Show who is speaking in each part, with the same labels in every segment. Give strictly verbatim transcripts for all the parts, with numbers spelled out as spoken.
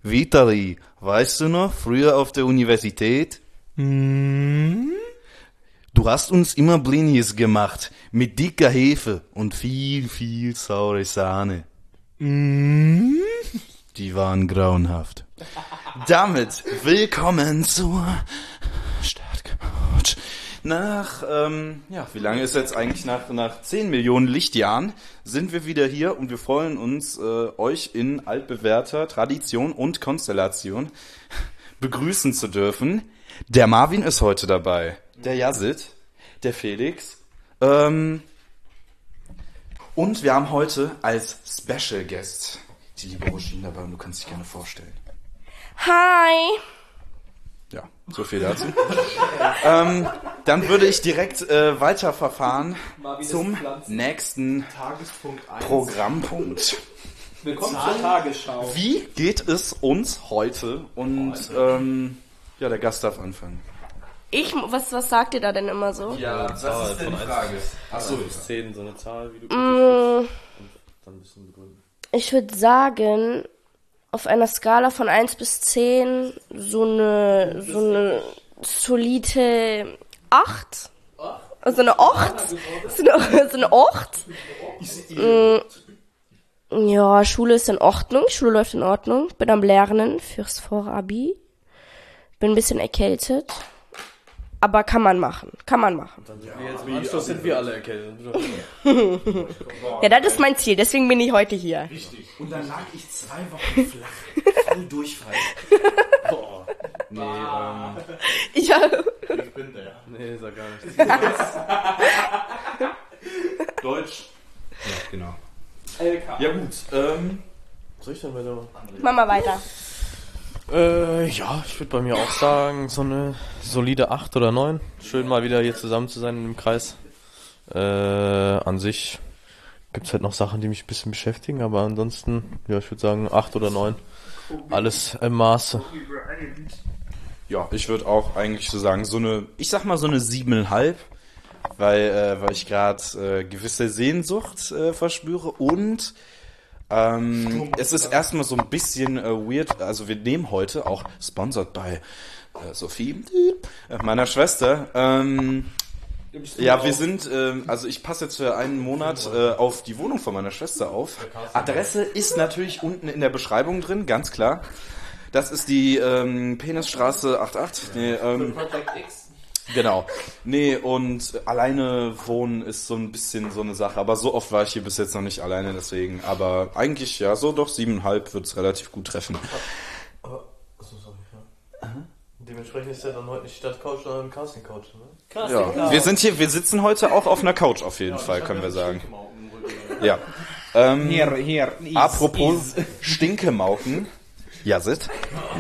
Speaker 1: Vitali, weißt du noch, früher auf der Universität?
Speaker 2: Hm?
Speaker 1: Du hast uns immer Blinis gemacht, mit dicker Hefe und viel, viel saure Sahne.
Speaker 2: Hm?
Speaker 1: Die waren grauenhaft. Damit willkommen zur Stadtcouch. Nach, ähm, ja, wie lange ist jetzt eigentlich nach, nach zehn Millionen Lichtjahren sind wir wieder hier und wir freuen uns, äh, euch in altbewährter Tradition und Konstellation begrüßen zu dürfen. Der Marvin ist heute dabei, der Yazid, der Felix, ähm, und wir haben heute als Special Guest die liebe Roisin dabei und du kannst dich gerne vorstellen.
Speaker 3: Hi!
Speaker 1: Ja, so viel dazu. ähm, dann würde ich direkt äh, weiterverfahren zum nächsten Programmpunkt.
Speaker 2: Willkommen zur Tagesschau.
Speaker 1: Wie geht es uns heute? Und ähm, ja, der Gast darf anfangen.
Speaker 3: Ich, was, was sagt ihr da denn immer so?
Speaker 1: Ja, was ist denn die Frage?
Speaker 4: Achso, bis zehn, so eine Zahl, wie du
Speaker 3: Mm,
Speaker 4: und dann ein bisschen begründen.
Speaker 3: ich würde sagen, auf einer Skala von eins bis zehn so eine, so eine solide acht. Also eine acht. So eine, so eine acht. Mm, ja, Schule ist in Ordnung. Schule läuft in Ordnung. Bin am Lernen fürs Vorabi. Bin ein bisschen erkältet. Aber kann man machen. Kann man machen.
Speaker 4: Jetzt im Anschluss sind wir alle erkältet.
Speaker 3: Ja, das ist mein Ziel. Deswegen bin ich heute hier.
Speaker 1: Richtig. Und dann lag ich zwei Wochen flach. Voll Durchfall. Boah. Nee, ähm...
Speaker 3: Ja.
Speaker 4: Ich bin der. Nee, sag gar nichts.
Speaker 1: Deutsch. Ja, genau.
Speaker 2: L K.
Speaker 1: Ja gut, ähm...
Speaker 4: Was soll ich denn weitermachen?
Speaker 3: Mach mal weiter.
Speaker 4: Äh, ja, ich würde bei mir auch sagen, so eine solide acht oder neun. Schön mal wieder hier zusammen zu sein im Kreis. Äh, an sich gibt's halt noch Sachen, die mich ein bisschen beschäftigen, aber ansonsten, ja, ich würde sagen acht oder neun. Alles im Maße.
Speaker 1: Ja, ich würde auch eigentlich so sagen, so eine, ich sag mal so eine siebeneinhalb, weil, äh, weil ich gerade äh, gewisse Sehnsucht äh, verspüre und ähm, es ist erstmal so ein bisschen äh, weird, also wir nehmen heute auch sponsored by äh, Sophie, äh, meiner Schwester, ähm, ja, wir sind, ähm, also ich passe jetzt für einen Monat äh, auf die Wohnung von meiner Schwester auf. Adresse ist natürlich unten in der Beschreibung drin, ganz klar. Das ist die ähm, Penisstraße achtundachtzig. Nee, ähm, genau. Nee, und alleine wohnen ist so ein bisschen so eine Sache. Aber so oft war ich hier bis jetzt noch nicht alleine, deswegen. Aber eigentlich, ja, so doch siebeneinhalb wird es relativ gut treffen.
Speaker 4: Aber, achso, sorry, ja. Dementsprechend ist ja dann heute nicht Stadtcouch, sondern Casting-Couch, ne?
Speaker 1: Ja, wir sind hier, wir sitzen heute auch auf einer Couch auf jeden Fall, können wir sagen. Ja. Ähm,
Speaker 2: Hier, hier. Is,
Speaker 1: apropos Stinkemauken. Yazid.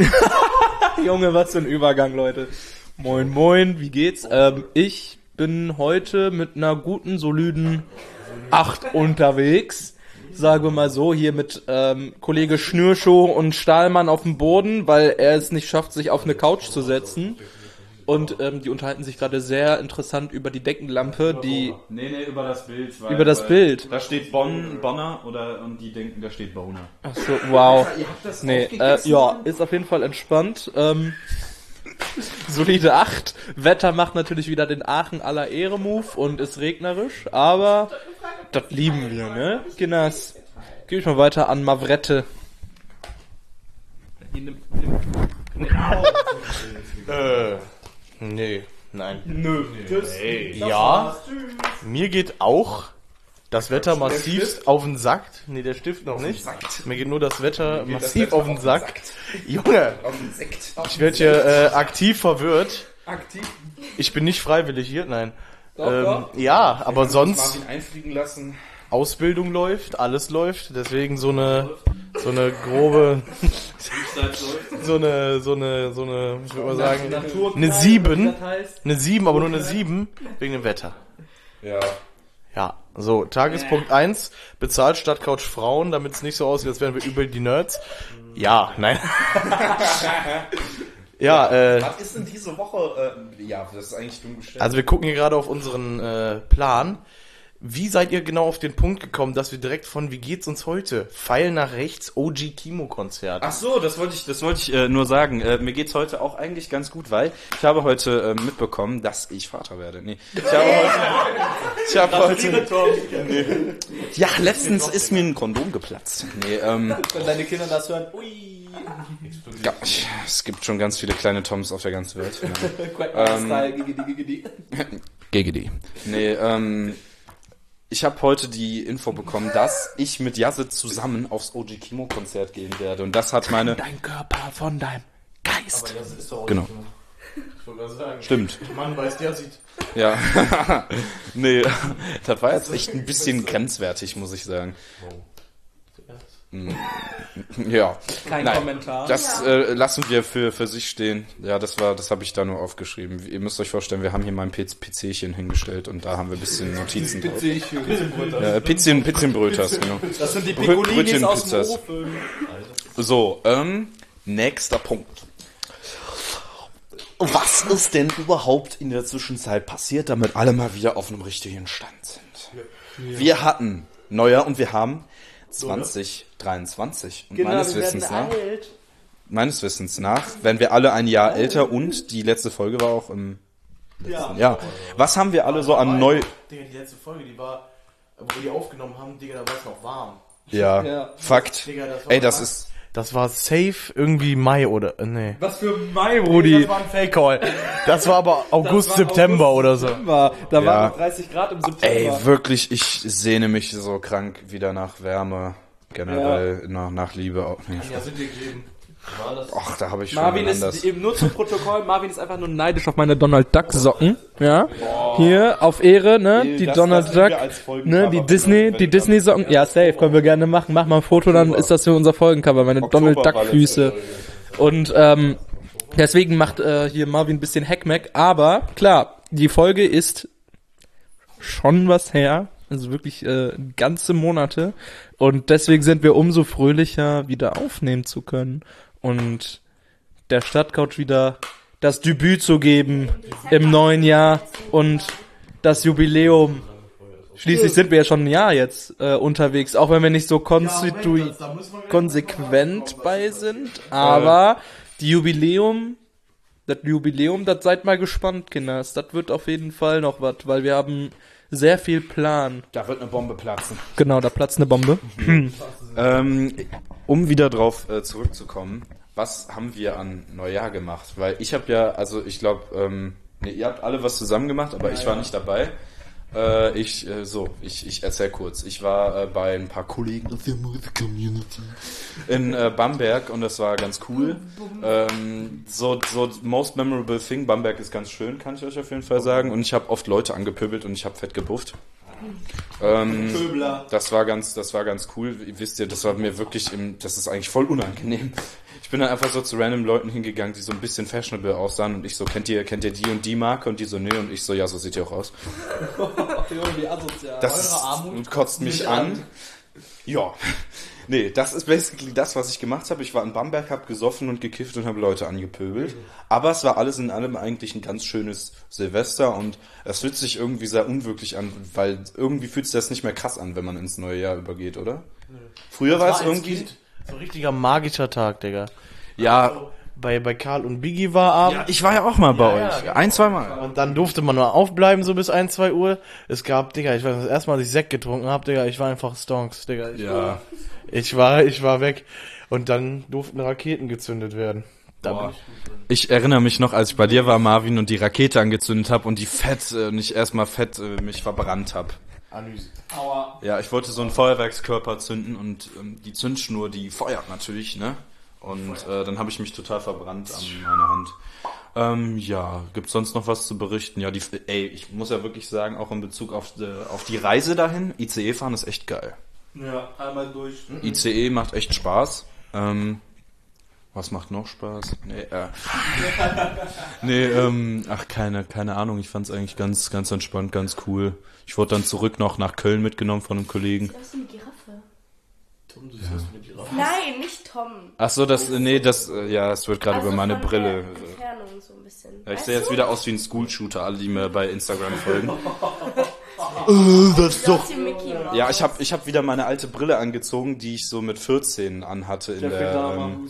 Speaker 2: Junge, was für ein Übergang, Leute. Moin, moin, wie geht's? Ähm, ich bin heute mit einer guten, soliden acht unterwegs. Sagen wir mal so, hier mit ähm, Kollege Schnürschuh und Stahlmann auf dem Boden, weil er es nicht schafft, sich auf eine Couch zu setzen. Und ähm, die unterhalten sich gerade sehr interessant über die Deckenlampe, die...
Speaker 1: Nee, nee, über das Bild. Weil,
Speaker 2: Über das
Speaker 1: weil
Speaker 2: Bild?
Speaker 1: Da steht Bonn, Bonner oder und die denken, da steht Boner.
Speaker 2: Ach so, wow. Nee, äh, ja, ist auf jeden Fall entspannt. Ähm, solide acht. Wetter macht natürlich wieder den Aachen aller Ehre-Move und ist regnerisch, aber das lieben wir, ne? Kinders, geh ich mal weiter an Mavrette.
Speaker 5: Äh, nee, nein.
Speaker 2: Nö.
Speaker 5: Ja, mir geht auch das Wetter massiv auf den Sack. Nee, der Stift noch nicht. Mir geht nur das Wetter massiv auf den Sack. Junge, ich werde hier äh, aktiv verwirrt.
Speaker 2: Aktiv?
Speaker 5: Ich bin nicht freiwillig hier, nein.
Speaker 2: Doch,
Speaker 5: Ähm,
Speaker 2: doch.
Speaker 5: ja, aber sonst
Speaker 1: Marvin einfliegen lassen.
Speaker 5: Ausbildung läuft, alles läuft. Deswegen so eine so eine grobe so eine so eine so eine ich würde mal sagen eine sieben, eine sieben, aber nur eine sieben wegen dem Wetter.
Speaker 1: Ja.
Speaker 5: Ja, so, Tagespunkt eins, bezahlt Stadtcouch Frauen, damit es nicht so aussieht, als wären wir übel die Nerds. Ja, nein. ja, äh,
Speaker 1: Was ist denn diese Woche? Äh, ja, das ist eigentlich dumm gestellt.
Speaker 5: also wir gucken hier gerade auf unseren äh, Plan. wie seid ihr genau auf den Punkt gekommen, dass wir direkt von Wie geht's uns heute? Pfeil nach rechts, O G Kimo-Konzert.
Speaker 1: Ach so, das wollte ich, das wollte ich äh, nur sagen. Äh, mir geht's heute auch eigentlich ganz gut, weil ich habe heute äh, mitbekommen, dass ich Vater werde. Nee, ich habe heute, ich habe heute, nee. Ja, letztens ist mir ein Kondom geplatzt. Nee, ähm,
Speaker 2: Wenn deine Kinder das hören, ui.
Speaker 1: ja, ich, es gibt schon ganz viele kleine Toms auf der ganzen Welt.
Speaker 2: Quackmaster-Style, Gigidi, Gigidi.
Speaker 1: Gegen die. Nee, ähm, ich habe heute die Info bekommen, dass ich mit Yazid zusammen aufs O G Kimo Konzert gehen werde. Und das hat meine...
Speaker 2: Dein Körper von deinem Geist.
Speaker 5: Das ist doch
Speaker 1: Genau.
Speaker 5: Ich wollte gerade sagen.
Speaker 1: Stimmt.
Speaker 5: Mann weiß, der sieht.
Speaker 1: Ja. Nee, das war jetzt echt ein bisschen grenzwertig, muss ich sagen. Ja.
Speaker 2: Kein
Speaker 1: Nein,
Speaker 2: Kommentar.
Speaker 1: Das äh, lassen wir für, für sich stehen. Ja, das war, das habe ich da nur aufgeschrieben. Ihr müsst euch vorstellen, wir haben hier mal ein PCchen hingestellt und da haben wir ein bisschen Notizen drauf. Äh, Pizzien, Pizzienbröters, genau.
Speaker 2: Das sind die
Speaker 1: Brö-
Speaker 2: Piccolinis aus dem
Speaker 1: Brötchenpizzas.
Speaker 2: Ofen.
Speaker 1: So, ähm, nächster Punkt. Was ist denn überhaupt in der Zwischenzeit passiert, damit alle mal wieder auf einem richtigen Stand sind? Wir hatten Neujahr und wir haben zwanzig dreiundzwanzig. Und
Speaker 2: Genau,
Speaker 1: meines
Speaker 2: wir werden
Speaker 1: Wissens nach,
Speaker 2: alt.
Speaker 1: meines Wissens nach, werden wir alle ein Jahr älter und die letzte Folge war auch im letzten Jahr. Was haben wir alle so an neu...
Speaker 5: Digga, die letzte Folge, die war, wo wir die aufgenommen haben, Digga, da war es noch warm.
Speaker 1: Ja,
Speaker 2: Ja.
Speaker 1: Fakt.
Speaker 5: Digga, das war
Speaker 1: Ey, das
Speaker 5: krass.
Speaker 1: ist...
Speaker 5: Das war safe irgendwie Mai oder, äh, nee.
Speaker 2: Was für Mai,
Speaker 5: Das
Speaker 2: Rudi.
Speaker 5: war ein Fake-Call. Das war aber August, September oder so.
Speaker 2: September. Da
Speaker 1: Ja.
Speaker 2: waren noch dreißig Grad im September.
Speaker 1: Ey, wirklich, ich sehne mich so krank wieder nach Wärme. Generell nach, nach Liebe auch. Nee.
Speaker 5: Ja, sind wir gegeben.
Speaker 1: Ach, da habe ich schon
Speaker 2: Marvin
Speaker 1: anders.
Speaker 2: ist eben nur zum Protokoll, Marvin ist einfach nur neidisch auf meine Donald Duck Socken, ja? Hier auf Ehre, ne?
Speaker 1: Nee,
Speaker 2: Die
Speaker 1: das-
Speaker 2: Donald
Speaker 1: das nehmen
Speaker 2: Duck,
Speaker 1: wir als Folgencover,
Speaker 2: ne? Die
Speaker 1: wenn
Speaker 2: Disney,
Speaker 1: wir-
Speaker 2: die
Speaker 1: wenn
Speaker 2: Disney Socken. Ja, safe, können wir gerne machen. Mach mal ein Foto, dann ist das für unser Folgencover, meine
Speaker 1: Oktober
Speaker 2: Donald Duck
Speaker 1: war letzte
Speaker 2: Füße. Und ähm, deswegen macht äh, hier Marvin ein bisschen Hackmack, aber klar, die Folge ist schon was her. Also wirklich äh, ganze Monate. Und deswegen sind wir umso fröhlicher, wieder aufnehmen zu können. Und der Stadtcouch wieder das Debüt zu geben im neuen Jahr und das Jubiläum. Schließlich sind wir ja schon ein Jahr jetzt äh, unterwegs, auch wenn wir nicht so konstitu- konsequent bei sind. Aber die Jubiläum, das Jubiläum, das seid mal gespannt, Kinders. Das wird auf jeden Fall noch was, weil wir haben sehr viel Plan.
Speaker 1: Da wird eine Bombe platzen.
Speaker 2: Genau, da platzt eine Bombe.
Speaker 1: Ähm, um wieder drauf äh, zurückzukommen, was haben wir an Neujahr gemacht? Weil ich habe ja, also ich glaube, ähm, nee, ihr habt alle was zusammen gemacht, aber ich war nicht dabei. Äh, ich, äh, so, ich, ich erzähl kurz. Ich war äh, bei ein paar Kollegen aus der Music Community in äh, Bamberg und das war ganz cool. Ähm, so, so most memorable thing, Bamberg ist ganz schön, kann ich euch auf jeden Fall sagen. Und ich habe oft Leute angepöbelt und ich habe fett gebufft. Ähm, das war ganz, das war ganz cool. Ihr wisst ihr, das war mir wirklich im, das ist eigentlich voll unangenehm. Ich bin dann einfach so zu random Leuten hingegangen, die so ein bisschen fashionable aussahen und ich so, kennt ihr, kennt ihr die und die Marke? Und die so, nee, und ich so, ja, so sieht ihr auch aus. Das ist, kotzt mich an. Ja. Nee, das ist basically das, was ich gemacht habe. Ich war in Bamberg, hab gesoffen und gekifft und habe Leute angepöbelt. Aber es war alles in allem eigentlich ein ganz schönes Silvester und es fühlt sich irgendwie sehr unwirklich an, weil irgendwie fühlt sich das nicht mehr krass an, wenn man ins neue Jahr übergeht, oder? Früher war es irgendwie...
Speaker 5: So ein richtiger magischer Tag, Digga.
Speaker 1: Ja,
Speaker 5: Bei, bei Karl und Biggie war Abend.
Speaker 1: ja, ich war ja auch mal bei
Speaker 5: Ja,
Speaker 1: euch.
Speaker 5: ja,
Speaker 1: Ein, zwei Mal.
Speaker 5: Und dann durfte man nur aufbleiben, so bis ein, zwei Uhr. Es gab, Digga, ich weiß, das erste Mal, als ich Sekt getrunken hab, Digga, ich war einfach Stonks, Digga. Ich,
Speaker 1: Ja.
Speaker 5: ich war, ich war weg. Und dann durften Raketen gezündet werden. Da bin ich
Speaker 1: Ich erinnere mich noch, als ich bei dir war, Marvin, und die Rakete angezündet habe und die fett, äh, nicht erstmal fett äh, mich verbrannt habe.
Speaker 5: Analyse.
Speaker 1: Ja, ich wollte so einen Feuerwerkskörper zünden und ähm, die Zündschnur, die feuert natürlich, ne? Und äh, dann habe ich mich total verbrannt an meiner Hand. Ähm, ja, gibt's sonst noch was zu berichten? Ja, die, ey, ich muss ja wirklich sagen, auch in Bezug auf die, auf die Reise dahin, I C E fahren ist echt geil.
Speaker 2: Ja, einmal durch.
Speaker 1: I C E macht echt Spaß. Ähm, was macht noch Spaß? Nee, äh. nee, ähm, ach, keine, keine Ahnung. Ich fand's eigentlich ganz, ganz entspannt, ganz cool. Ich wurde dann zurück noch nach Köln mitgenommen von einem Kollegen.
Speaker 3: Das ist eine Giraffe.
Speaker 5: Tom, du siehst aus wie eine Giraffe.
Speaker 3: Nein, nicht Tom.
Speaker 1: Ach so, das, nee, das, äh, ja, es wird gerade
Speaker 3: Also
Speaker 1: über meine
Speaker 3: von
Speaker 1: Brille.
Speaker 3: der
Speaker 1: äh,
Speaker 3: Entfernung so ein bisschen.
Speaker 1: Ja, ich
Speaker 3: Weißt
Speaker 1: sehe jetzt
Speaker 3: du?
Speaker 1: wieder aus wie ein School-Shooter, alle, die mir bei Instagram folgen.
Speaker 5: das ist doch...
Speaker 3: Mickey Mouse.
Speaker 1: Ja, ich habe ich hab wieder meine alte Brille angezogen, die ich so mit vierzehn anhatte in der... Ähm,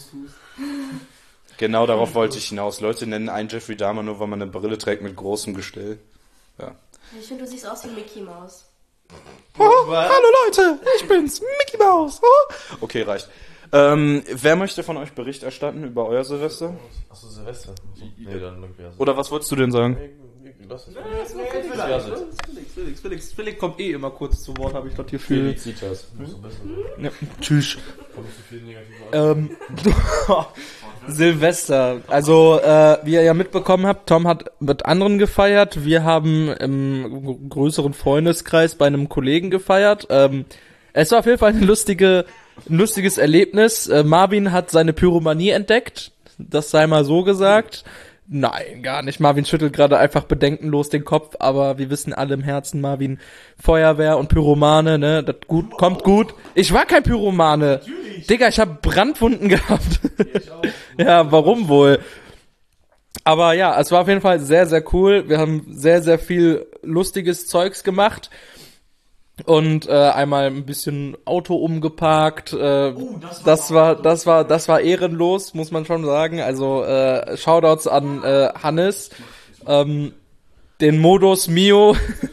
Speaker 1: genau darauf wollte ich hinaus. Leute nennen einen Jeffrey Dahmer nur, weil man eine Brille trägt mit großem Gestell. Ja.
Speaker 3: Ich finde, du siehst aus wie Mickey Mouse.
Speaker 1: Oh, hallo Leute, ich bin's, Mickey Mouse. Oh. Okay, reicht. Ähm, wer möchte von euch Bericht erstatten über euer Silvester?
Speaker 4: Achso, Silvester. Nee, dann irgendwie.
Speaker 1: Oder was wolltest du denn sagen?
Speaker 4: Lass es.
Speaker 2: Felix, Felix, Felix, Felix kommt eh immer kurz zu Wort, habe ich das Gefühl.
Speaker 1: Felicitas.
Speaker 2: Ja, tschüss. Ähm, Silvester. Also, äh, wie ihr ja mitbekommen habt, Tom hat mit anderen gefeiert. Wir haben im größeren Freundeskreis bei einem Kollegen gefeiert. Ähm, es war auf jeden Fall eine lustige, ein lustiges Erlebnis. Äh, Marvin hat seine Pyromanie entdeckt. Das sei mal so gesagt. Nein, gar nicht. Marvin schüttelt gerade einfach bedenkenlos den Kopf, aber wir wissen alle im Herzen, Marvin, Feuerwehr und Pyromane, ne, das gut, kommt gut. Ich war kein Pyromane. Natürlich. Digga, ich habe Brandwunden gehabt. Ich auch. Ja, warum wohl? Aber ja, es war auf jeden Fall sehr, sehr cool. Wir haben sehr, sehr viel lustiges Zeugs gemacht. Und äh, einmal ein bisschen Auto umgeparkt. Äh, oh, das, war, das war das war das war ehrenlos, muss man schon sagen. Also äh, Shoutouts an äh, Hannes. Ähm, den Modus Mio,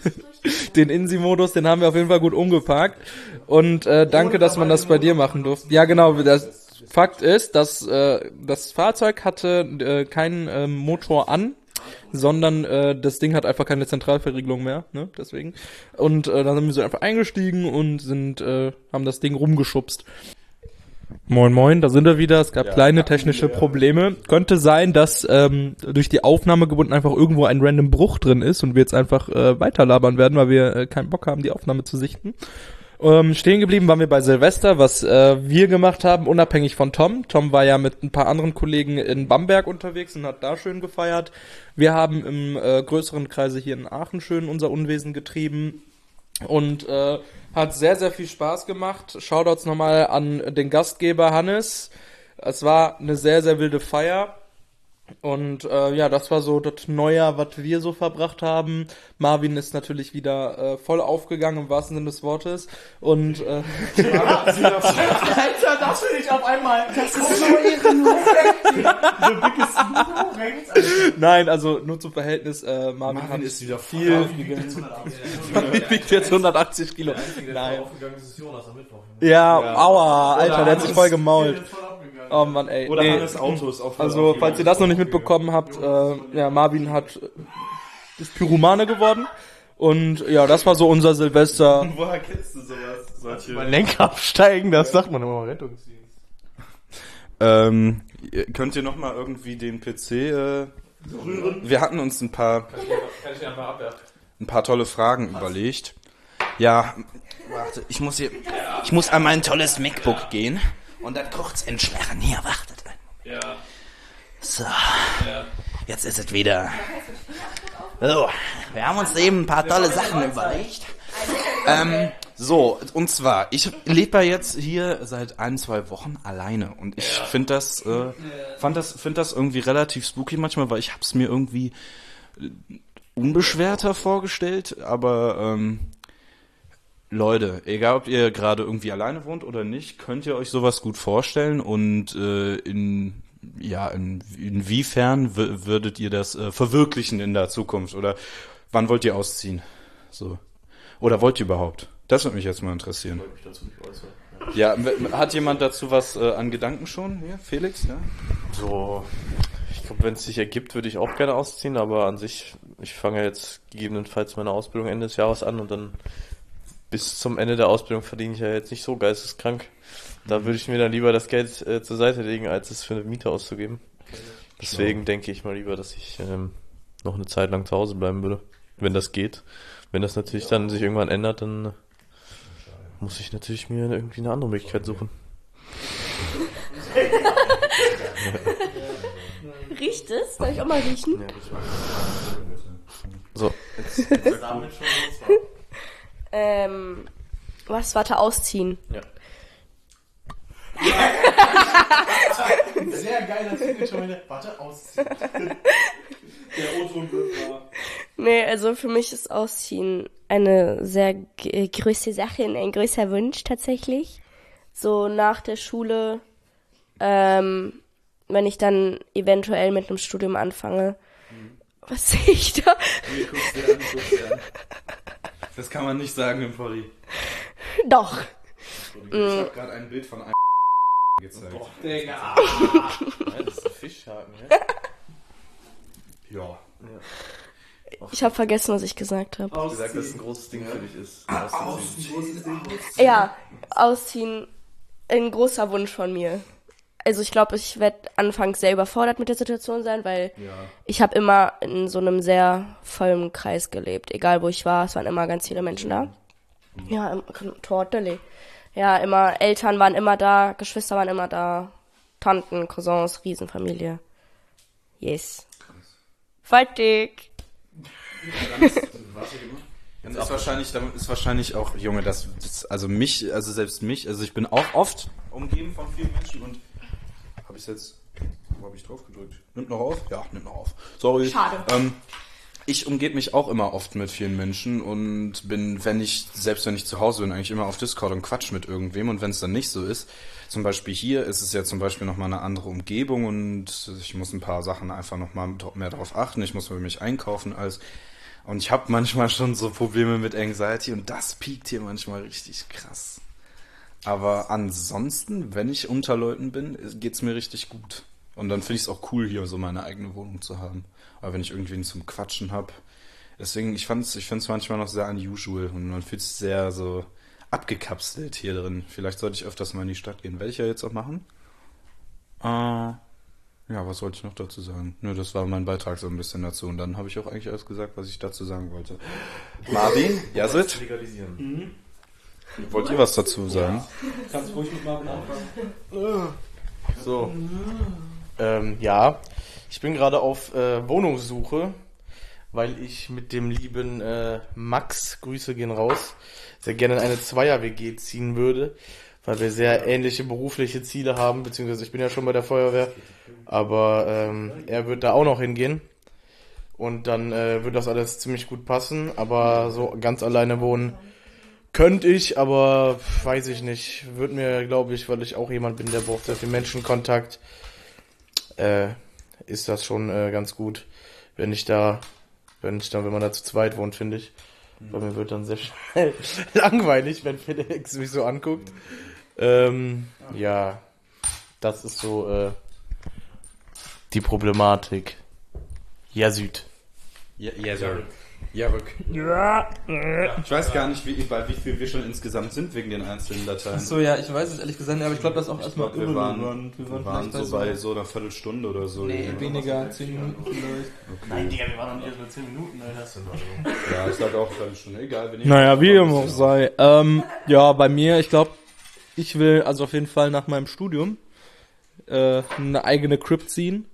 Speaker 2: den Insi-Modus, den haben wir auf jeden Fall gut umgeparkt. Und äh, danke, dass man das bei dir machen durfte. Ja, genau. Das Fakt ist, dass äh, das Fahrzeug hatte äh, keinen äh, Motor an, sondern äh, das Ding hat einfach keine Zentralverriegelung mehr, ne, deswegen. Und äh, dann sind wir so einfach eingestiegen und sind, äh, haben das Ding rumgeschubst. Moin Moin, da sind wir wieder. Es gab
Speaker 1: Ja,
Speaker 2: kleine technische Probleme. Könnte sein, dass ähm, durch die Aufnahme gebunden einfach irgendwo ein random Bruch drin ist und wir jetzt einfach äh, weiterlabern werden, weil wir äh, keinen Bock haben, die Aufnahme zu sichten. Ähm, stehen geblieben waren wir bei Silvester, was äh, wir gemacht haben, unabhängig von Tom. Tom war ja mit ein paar anderen Kollegen in Bamberg unterwegs und hat da schön gefeiert. Wir haben im äh, größeren Kreise hier in Aachen schön unser Unwesen getrieben und äh, hat sehr, sehr viel Spaß gemacht. Shoutouts nochmal an den Gastgeber Hannes. Es war eine sehr, sehr wilde Feier. Und äh, ja, das war so das Neujahr, was wir so verbracht haben. Marvin ist natürlich wieder äh, voll aufgegangen, im wahrsten Sinne des Wortes. Und äh,
Speaker 5: Alter, das finde ich auf einmal... Das ist so ehrenlos. Du biggest so rechts.
Speaker 2: nein, also nur zum Verhältnis, äh, Marvin,
Speaker 5: Marvin
Speaker 2: hat
Speaker 5: ist wieder
Speaker 2: viel... Marvin wiegt jetzt hundertachtzig Kilo. Nein. Ja, aua, Alter, der hat sich voll gemault. Oh Mann, ey.
Speaker 1: Oder
Speaker 2: nee.
Speaker 1: Hannes Auto ist auch voll
Speaker 2: Also,
Speaker 1: aufgegangen.
Speaker 2: falls ihr das noch nicht mitbekommen habt, äh, ja, Marvin hat ist Pyromane geworden. Und ja, das war so unser Silvester.
Speaker 1: Woher kennst du sowas? Solche?
Speaker 5: Mein Lenker absteigen, das sagt man immer Rettungsdienst.
Speaker 1: Ähm, ihr- könnt ihr noch mal irgendwie den P C äh, rühren? Wir hatten uns ein paar, ein paar tolle Fragen überlegt. Ja, warte, ich muss hier, ich muss an mein tolles MacBook gehen und dann kurz entsperren. Hier, wartet einen Moment. Ja. So, jetzt ist es wieder. So, wir haben uns eben ein paar tolle Sachen überlegt. Ähm, so, und zwar, ich lebe ja jetzt hier seit ein, zwei Wochen alleine und ich finde das, äh, fand das, finde das irgendwie relativ spooky manchmal, weil ich hab's mir irgendwie äh, unbeschwerter vorgestellt, aber ähm, Leute, egal ob ihr gerade irgendwie alleine wohnt oder nicht, könnt ihr euch sowas gut vorstellen und äh, in ja in, inwiefern w- würdet ihr das äh, verwirklichen in der Zukunft oder wann wollt ihr ausziehen? So. Oder wollt ihr überhaupt? Das würde mich jetzt mal interessieren. Ja, w- hat jemand dazu was äh, an Gedanken schon? Hier, Felix, ja?
Speaker 4: So, ich glaube, wenn es sich ergibt, würde ich auch gerne ausziehen, aber an sich, ich fange ja jetzt gegebenenfalls meine Ausbildung Ende des Jahres an und dann bis zum Ende der Ausbildung verdiene ich ja jetzt nicht so geisteskrank. Da würde ich mir dann lieber das Geld äh, zur Seite legen, als es für eine Miete auszugeben. Deswegen denke ich mal lieber, dass ich ähm, noch eine Zeit lang zu Hause bleiben würde, wenn das geht. Wenn das natürlich dann sich irgendwann ändert, dann muss ich natürlich mir irgendwie eine andere Möglichkeit suchen.
Speaker 3: Riecht es? Soll ich auch mal riechen?
Speaker 4: So,
Speaker 3: Ähm, was? Warte, ausziehen.
Speaker 4: ja.
Speaker 5: Sehr geil, das findet schon wieder. Warte, ausziehen.
Speaker 2: Der O-Ton wird wahr.
Speaker 3: Nee, also für mich ist Ausziehen eine sehr g- größte Sache und ein größer Wunsch tatsächlich. So nach der Schule, ähm, wenn ich dann eventuell mit einem Studium anfange. Mhm. Was sehe ich da?
Speaker 1: Nee, guck's dir an, guck's dir an. Das kann man nicht sagen im Pori.
Speaker 3: Doch.
Speaker 1: Ich habe gerade ein Bild von einem gezeigt.
Speaker 5: Boah, Digga. Ja, das ist ein Fischhaken, ja?
Speaker 1: Ja.
Speaker 3: Ich habe vergessen, was ich gesagt habe.
Speaker 5: Du hast gesagt, dass es ein großes Ding für dich ist. Auszuziehen.
Speaker 3: Ja, ausziehen, ein großer Wunsch von mir. Also ich glaube, ich werde anfangs sehr überfordert mit der Situation sein, weil
Speaker 1: Ja.
Speaker 3: ich habe immer in so einem sehr vollen Kreis gelebt. Egal wo ich war, es waren immer ganz viele Menschen da. Ja, im Torteli. Ja, immer Eltern waren immer da, Geschwister waren immer da, Tanten, Cousins, Riesenfamilie. Yes. Fertig.
Speaker 1: Dann ist wahrscheinlich, dann ist wahrscheinlich auch, Junge, das, das, also mich, also selbst mich, also ich bin auch oft umgeben von vielen Menschen und habe ich jetzt, wo habe ich drauf gedrückt? Nimmt noch auf? Ja, nimmt noch auf. Sorry.
Speaker 3: Schade.
Speaker 1: Ähm, ich umgebe mich auch immer oft mit vielen Menschen und bin, wenn ich, selbst wenn ich zu Hause bin, eigentlich immer auf Discord und quatsch mit irgendwem und wenn es dann nicht so ist, zum Beispiel hier ist es ja zum Beispiel nochmal eine andere Umgebung und ich muss ein paar Sachen einfach nochmal mehr darauf achten, ich muss für mich einkaufen als und ich habe manchmal schon so Probleme mit Anxiety und das piekt hier manchmal richtig krass. Aber ansonsten, wenn ich unter Leuten bin, geht's mir richtig gut. Und dann finde ich es auch cool, hier so meine eigene Wohnung zu haben. Aber wenn ich irgendwen zum Quatschen habe. Deswegen, ich fand's, ich find's manchmal noch sehr unusual und man fühlt sich sehr so abgekapselt hier drin. Vielleicht sollte ich öfters mal in die Stadt gehen. Werde ich ja jetzt auch machen. Äh, ja, was wollte ich noch dazu sagen? Nö, das war mein Beitrag so ein bisschen dazu. Und dann habe ich auch eigentlich alles gesagt, was ich dazu sagen wollte. Marvin, Yazid,
Speaker 5: Legalisieren.
Speaker 2: Mhm.
Speaker 1: wollt ihr was dazu sagen?
Speaker 2: Kannst ruhig mit Marvin anfangen.
Speaker 5: So. Ähm, ja. Ich bin gerade auf äh, Wohnungssuche, weil ich mit dem lieben äh, Max, Grüße gehen raus, sehr gerne in eine Zweier-W G ziehen würde, weil wir sehr ähnliche berufliche Ziele haben, beziehungsweise ich bin ja schon bei der Feuerwehr, aber ähm, er wird da auch noch hingehen und dann äh, wird das alles ziemlich gut passen, aber so ganz alleine wohnen könnte ich, aber weiß ich nicht, wird mir, glaube ich, weil ich auch jemand bin, der braucht sehr viel Menschenkontakt, äh, ist das schon äh, ganz gut, wenn ich da, wenn ich dann, wenn man da zu zweit wohnt, finde ich. Weil mir wird dann sehr schnell langweilig, wenn Felix mich so anguckt. Ähm, ja, das ist so äh, die Problematik. Ja, Süd.
Speaker 1: Ja, ja, sir. Ja, rück. Ja. Ich weiß gar nicht, wie, bei wie viel wir schon insgesamt sind wegen den einzelnen Dateien.
Speaker 2: Achso, ja, ich weiß es ehrlich gesagt nicht, aber ich glaube, das ist auch
Speaker 1: Ich
Speaker 2: erstmal
Speaker 1: glaub, wir waren,
Speaker 2: irrelevant.
Speaker 1: wir waren, so bei so einer Viertelstunde oder so.
Speaker 2: Nee, weniger, zehn Minuten vielleicht.
Speaker 5: Nein, Digga, wir waren noch nicht erst bei zehn Minuten, Alter. Das sind
Speaker 1: Ja, ich sag auch eine Viertelstunde. Egal, wenn ihr...
Speaker 2: Naja, wie dem auch sei. Ähm, ja, bei mir, ich glaube, ich will also auf jeden Fall nach meinem Studium äh, eine eigene Crib ziehen.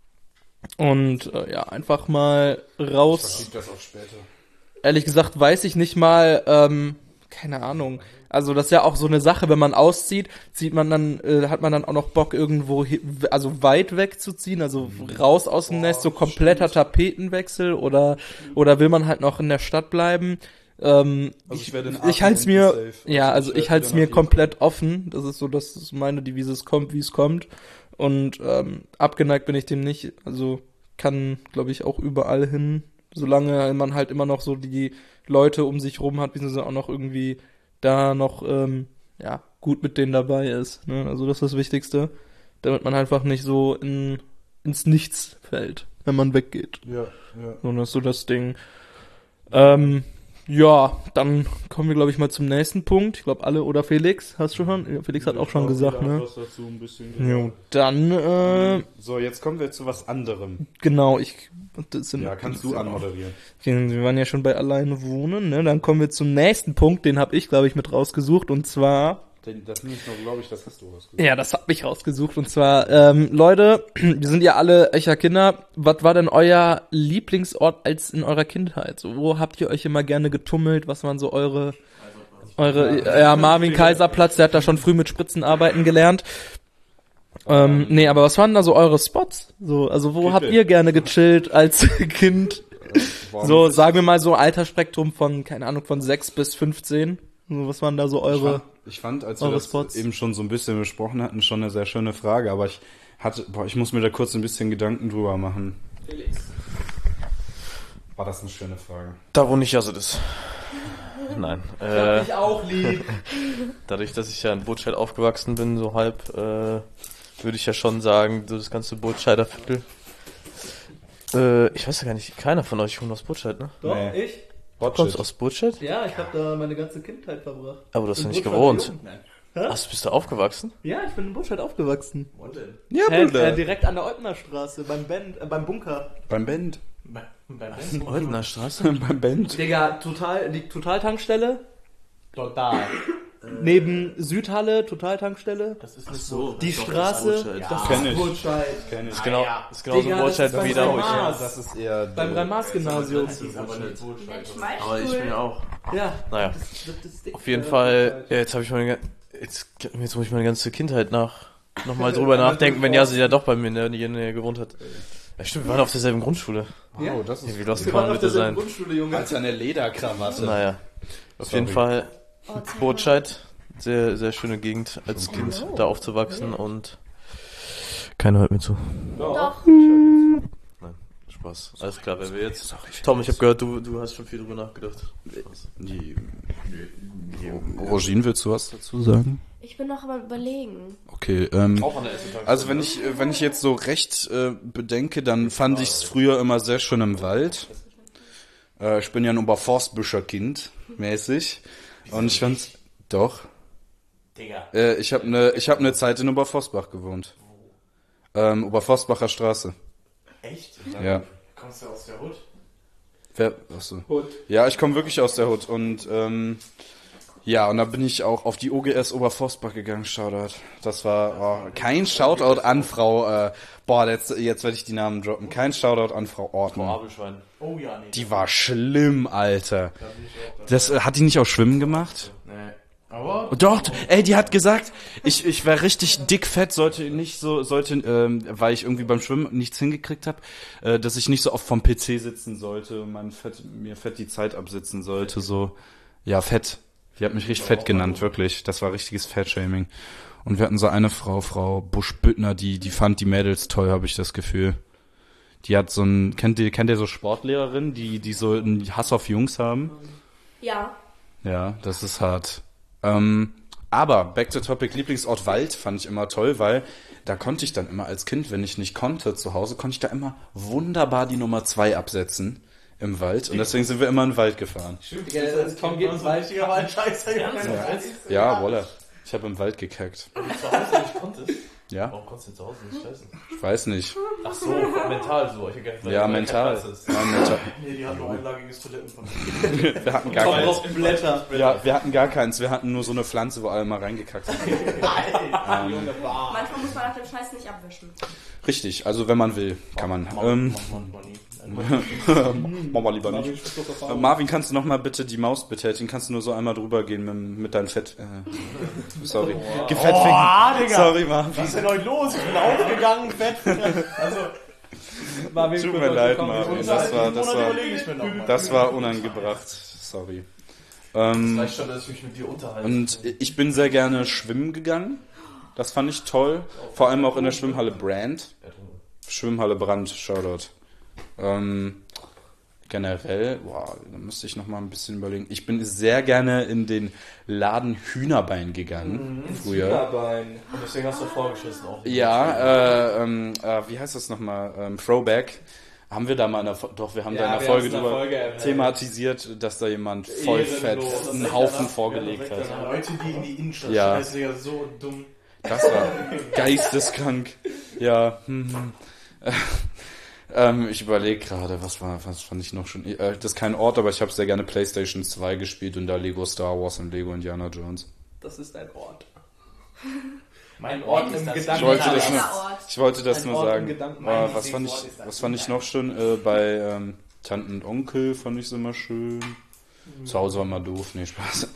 Speaker 2: Und äh, ja, einfach mal raus.
Speaker 1: Verschiebt das auf später.
Speaker 2: Ehrlich gesagt weiß ich nicht mal, ähm, keine Ahnung. Also das ist ja auch so eine Sache, wenn man auszieht, zieht man dann, äh, hat man dann auch noch Bock irgendwo, hi- also weit wegzuziehen, also raus aus dem Nest, so kompletter Tapetenwechsel oder oder will man halt noch in der Stadt bleiben? Ähm,
Speaker 1: Also
Speaker 2: ich
Speaker 1: ich werde in
Speaker 2: ich halte es mir,
Speaker 1: Aachen safe.
Speaker 2: ja,
Speaker 1: Also
Speaker 2: also
Speaker 1: ich
Speaker 2: ich
Speaker 1: werd
Speaker 2: halte es
Speaker 1: wieder
Speaker 2: mir
Speaker 1: nach
Speaker 2: komplett offen. Das ist so, das ist meine Devise, es kommt, wie es kommt. Und ähm, abgeneigt bin ich dem nicht. Also kann, glaube ich, auch überall hin, solange man halt immer noch so die Leute um sich rum hat, beziehungsweise auch noch irgendwie da noch ähm, ja gut mit denen dabei ist. Ne? Also das ist das Wichtigste, damit man einfach nicht so in, ins Nichts fällt, wenn man weggeht.
Speaker 1: Ja, ja.
Speaker 2: So, das ist so das Ding. Ähm, ja, dann kommen wir, glaube ich, mal zum nächsten Punkt. Ich glaube, alle oder Felix, hast du schon? Ja, Felix hat auch schon gesagt, ne?
Speaker 1: Was dazu ein bisschen
Speaker 2: Jo, dann, äh,
Speaker 1: So, jetzt kommen wir zu was anderem.
Speaker 2: genau, ich... Das sind,
Speaker 1: Ja, kannst du anmoderieren.
Speaker 2: Wir waren ja schon bei alleine wohnen, ne? Dann kommen wir zum nächsten Punkt, den habe ich, glaube ich, mit rausgesucht, und zwar...
Speaker 1: Das nehme ich noch, glaube ich, das hast du rausgesucht.
Speaker 2: Ja, das hab ich rausgesucht. Und zwar, ähm, Leute, wir sind ja alle echter Kinder. Was war denn euer Lieblingsort als in eurer Kindheit? So, wo habt ihr euch immer gerne getummelt? Was waren so eure, eure, ja, Marvin Kaiserplatz, der hat da schon früh mit Spritzen arbeiten gelernt. Ähm, nee, aber was waren da so eure Spots? So, also wo
Speaker 1: Kippe.
Speaker 2: habt ihr gerne gechillt als Kind?
Speaker 1: Warum
Speaker 2: So,
Speaker 1: nicht?
Speaker 2: sagen wir mal so Altersspektrum von, keine Ahnung, von sechs bis fünfzehn. So, was waren da so
Speaker 1: Ich
Speaker 2: eure...
Speaker 1: fand, ich fand, als wir
Speaker 2: eure
Speaker 1: das
Speaker 2: Spots?
Speaker 1: eben schon so ein bisschen besprochen hatten, schon eine sehr schöne Frage, aber ich hatte, boah, ich muss mir da kurz ein bisschen Gedanken drüber machen. War das eine schöne Frage?
Speaker 4: Da wo nicht Yazid ist. Nein. Äh,
Speaker 2: Ich auch lieb.
Speaker 4: dadurch, dass ich ja in Burtscheid aufgewachsen bin, so halb, äh, würde ich ja schon sagen, so das ganze Burtscheider Viertel. Äh, ich weiß ja gar nicht, keiner von euch kommt aus Burtscheid, ne?
Speaker 2: Doch,
Speaker 1: Nee.
Speaker 2: ich?
Speaker 4: Du kommst aus Burtscheid?
Speaker 2: Ja, ich habe da meine ganze Kindheit verbracht.
Speaker 4: Aber du hast ja
Speaker 2: In
Speaker 4: nicht
Speaker 2: Burtscheid
Speaker 4: gewohnt.
Speaker 2: Jugend, nein.
Speaker 4: Ach, bist du aufgewachsen?
Speaker 2: Ja, ich bin in Burtscheid aufgewachsen.
Speaker 1: Ja,
Speaker 2: Hä,
Speaker 1: Bruder.
Speaker 2: äh, direkt an der Eutner Straße, beim Band, äh, beim Bunker.
Speaker 1: Beim Band.
Speaker 4: Oldener Straße?
Speaker 1: Beim Band.
Speaker 2: Digga, total, die Totaltankstelle.
Speaker 5: Total.
Speaker 2: Neben Südhalle, Totaltankstelle.
Speaker 5: Das ist nicht so.
Speaker 2: Die Straße,
Speaker 5: Ja.
Speaker 2: das
Speaker 1: Kenn
Speaker 2: ist
Speaker 1: ich.
Speaker 2: Burtscheid.
Speaker 1: Kenn ich.
Speaker 4: Genau, ist genauso
Speaker 2: Digga,
Speaker 4: in
Speaker 2: das
Speaker 4: Burtscheid
Speaker 2: ist beim
Speaker 4: wie da, wo ich
Speaker 2: Rhein-Maas.
Speaker 1: Das ist eher...
Speaker 2: Beim Rhein-Maas-Gymnasium.
Speaker 5: aber nicht Bullshit.
Speaker 4: Aber ich bin ja auch.
Speaker 2: Ja.
Speaker 4: Naja,
Speaker 2: Das, das ist dick,
Speaker 4: auf jeden
Speaker 2: äh,
Speaker 4: Fall, ja, jetzt habe ich meine, ga- jetzt, jetzt muss ich meine ganze Kindheit nach, nochmal drüber nachdenken, wenn Yazid ja doch bei mir in der in der Nähe gewohnt hat. Ja stimmt, wir waren auf derselben Grundschule.
Speaker 1: Wow, das
Speaker 4: Ja,
Speaker 1: ist...
Speaker 4: wie lost
Speaker 2: Wir
Speaker 4: kann
Speaker 2: waren
Speaker 4: man
Speaker 2: auf
Speaker 4: bitte
Speaker 2: derselben
Speaker 4: sein?
Speaker 2: Grundschule, Junge.
Speaker 1: Als eine Lederkrawatte.
Speaker 4: Naja, auf
Speaker 1: Sorry.
Speaker 4: jeden Fall
Speaker 3: Oh, zeig mal.
Speaker 4: Burtscheid, sehr, sehr schöne Gegend als Kind da aufzuwachsen und keiner hört mir zu.
Speaker 3: Doch.
Speaker 4: Nein, Spaß. Alles klar, wer will jetzt? Tom, ich habe gehört, du, du hast schon viel drüber nachgedacht. Spaß.
Speaker 1: Die, Rogine, willst du was dazu sagen?
Speaker 3: Ich bin noch am Überlegen.
Speaker 1: Okay, ähm,
Speaker 4: Auch an der Essenstag.
Speaker 1: also wenn ich, äh, wenn ich jetzt so recht äh, bedenke, dann fand ich es früher immer sehr schön im Wald. Äh, ich bin ja ein Oberforstbüscher Kind, mäßig. Und ich fand, doch,
Speaker 5: Digga.
Speaker 1: äh, ich habe eine, ich habe eine Zeit in Oberforstbach gewohnt. Ähm, Oberforstbacher Straße.
Speaker 5: Echt?
Speaker 1: Ja.
Speaker 5: Kommst du aus der Hut?
Speaker 1: Wer, achso.
Speaker 2: Hut.
Speaker 1: Ja, ich komme wirklich aus der Hut und ähm, ja, und da bin ich auch auf die O G S Oberforstbach gegangen, Shoutout. Das war oh, kein Shoutout an Frau, äh, boah, jetzt, jetzt werde ich die Namen droppen. Kein Shoutout an Frau Ortmann.
Speaker 4: Abelschwein.
Speaker 5: Oh ja, nee.
Speaker 1: Die war schlimm, Alter. Das äh, hat die nicht auch Schwimmen gemacht?
Speaker 5: Nee. Aber?
Speaker 1: Doch, ey, die hat gesagt, ich ich wäre richtig dick fett, sollte nicht so sollte ähm, weil ich irgendwie beim Schwimmen nichts hingekriegt habe, äh, dass ich nicht so oft vom P C sitzen sollte und mein Fett mir fett die Zeit absitzen sollte, so ja, fett. Die hat mich richtig fett genannt, wirklich. Das war richtiges Fettshaming. Und wir hatten so eine Frau, Frau Busch-Büttner, die die fand die Mädels toll, habe ich das Gefühl. Die hat so ein kennt ihr kennt ihr so Sportlehrerinnen, die die so einen Hass auf Jungs haben?
Speaker 3: Ja.
Speaker 1: Ja, das ist hart. Ähm, aber back to topic, Lieblingsort Wald fand ich immer toll, weil da konnte ich dann immer als Kind, wenn ich nicht konnte zu Hause, konnte ich da immer wunderbar die Nummer zwei absetzen im Wald. Und deswegen sind wir immer in den Wald gefahren.
Speaker 2: Tom geht ins Wald.
Speaker 5: Richtiger Waldscheißer, Junge.
Speaker 1: Ja, wolle. Ich habe im Wald gekackt.
Speaker 4: Zu Hause nicht konntest?
Speaker 1: Ja,
Speaker 4: Warum konntest du zu Hause nicht scheißen?
Speaker 1: ich weiß nicht.
Speaker 4: Ach so, mental so. Ich hab gedacht, weil-
Speaker 1: Ja,
Speaker 4: weil kein
Speaker 1: mental.
Speaker 4: Platz ist.
Speaker 1: Ja, mental.
Speaker 5: Nee, die hat nur einlagiges Toilettenpapier.
Speaker 1: Wir hatten gar
Speaker 2: Tom
Speaker 1: keins.
Speaker 2: braucht Blätter.
Speaker 1: Ja, wir hatten gar keins. Wir hatten nur so eine Pflanze, wo alle mal reingekackt haben.
Speaker 3: Manchmal muss man nach dem Scheiß nicht abwischen.
Speaker 1: Richtig, also wenn man will, kann man. Ähm, Mach mal lieber nicht. Äh, Marvin, kannst du noch mal bitte die Maus betätigen? Kannst du nur so einmal drüber gehen mit, mit deinem Fett... Äh, sorry. Gefettficken.
Speaker 5: Oh, Digga.
Speaker 1: Sorry, Marvin.
Speaker 5: Was ist denn heute los? Ich bin aufgegangen, fett. Also,
Speaker 2: Marvin,
Speaker 1: Tut
Speaker 2: für
Speaker 1: mir
Speaker 2: heute
Speaker 1: leid,
Speaker 2: kommen.
Speaker 1: Marvin. Das war, das war,
Speaker 5: überlege ich mir noch mal.
Speaker 1: das war unangebracht. Sorry. Ähm,
Speaker 4: Reicht schon, dass ich mich mit dir unterhalte.
Speaker 1: und ich bin sehr gerne schwimmen gegangen. Das fand ich toll. Vor allem auch in der Schwimmhalle Brand. Schwimmhalle Brand, Shoutout. Ähm, generell, boah, da müsste ich noch mal ein bisschen überlegen. Ich bin sehr gerne in den Laden Hühnerbein gegangen, früher.
Speaker 2: Bein.
Speaker 4: Und deswegen hast du vorgeschissen auch.
Speaker 1: Ja, äh, ähm, äh, wie heißt das nochmal? Ähm, Throwback. Haben wir da mal in der, Fo- doch, wir haben da in der
Speaker 2: wir
Speaker 1: Folge
Speaker 2: haben's in der
Speaker 1: drüber
Speaker 2: Folge erwähnt.
Speaker 1: thematisiert, dass da jemand voll fett
Speaker 2: Ehrenlos.
Speaker 1: einen Haufen vorgelegt hat.
Speaker 5: Leute, die in die Innenstadt
Speaker 1: Ja.
Speaker 5: scheißen, Digga, so dumm.
Speaker 1: Das war geisteskrank. Ja. Hm, hm. ähm, ich überlege gerade, was war, was fand ich noch schon? Äh, das ist kein Ort, aber ich habe sehr gerne PlayStation zwei gespielt und da Lego Star Wars und Lego Indiana Jones.
Speaker 2: Das ist ein Ort.
Speaker 5: Mein
Speaker 2: Ort im
Speaker 1: Ich
Speaker 2: Gedanken.
Speaker 1: wollte das
Speaker 3: Kleiner
Speaker 1: nur,
Speaker 3: Ort.
Speaker 1: ich wollte das
Speaker 2: Ein
Speaker 1: nur
Speaker 2: Ort im
Speaker 1: sagen.
Speaker 2: Gedanken.
Speaker 1: Äh, was fand ich, was fand ich noch schön? Äh, bei ähm, Tanten und Onkel fand ich es immer schön. Zu Hause war immer doof, nee, Spaß.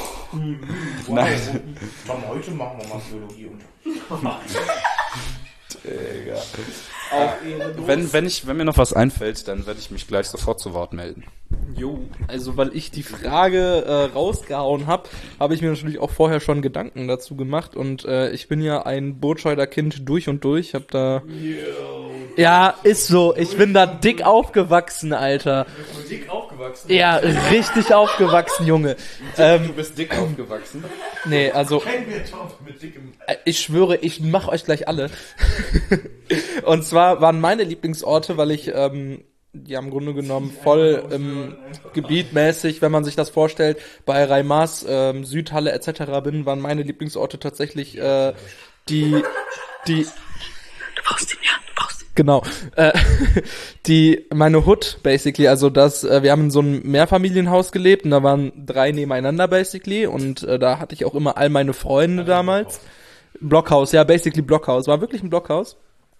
Speaker 1: Nein.
Speaker 5: Tom, heute machen wir mal Biologie und
Speaker 1: Wenn, wenn, ich, wenn mir noch was einfällt, dann werde ich mich gleich sofort zu Wort melden.
Speaker 2: Jo, also weil ich die Frage äh, rausgehauen habe, habe ich mir natürlich auch vorher schon Gedanken dazu gemacht und äh, ich bin ja ein Burtscheider Kind durch und durch, hab da... Ja, ist so, ich bin da dick aufgewachsen, Alter.
Speaker 5: Dick aufgewachsen.
Speaker 2: Ja, richtig aufgewachsen, Junge. Ähm,
Speaker 1: Du bist dick aufgewachsen.
Speaker 2: nee, also...
Speaker 5: Mit dickem.
Speaker 2: Ich schwöre, ich mach euch gleich alle. Und zwar waren meine Lieblingsorte, weil ich ähm, ja im Grunde genommen voll im Gebiet mäßig, wenn man sich das vorstellt, bei Reimars, ähm, Südhalle et cetera bin, waren meine Lieblingsorte tatsächlich äh, die die Du brauchst ihn, ja, du brauchst ihn. Genau. Äh, die meine Hood basically, also das äh, wir haben in so einem Mehrfamilienhaus gelebt und da waren drei nebeneinander basically und äh, da hatte ich auch immer all meine Freunde damals. Blockhaus, ja, basically Blockhaus. War wirklich ein Blockhaus.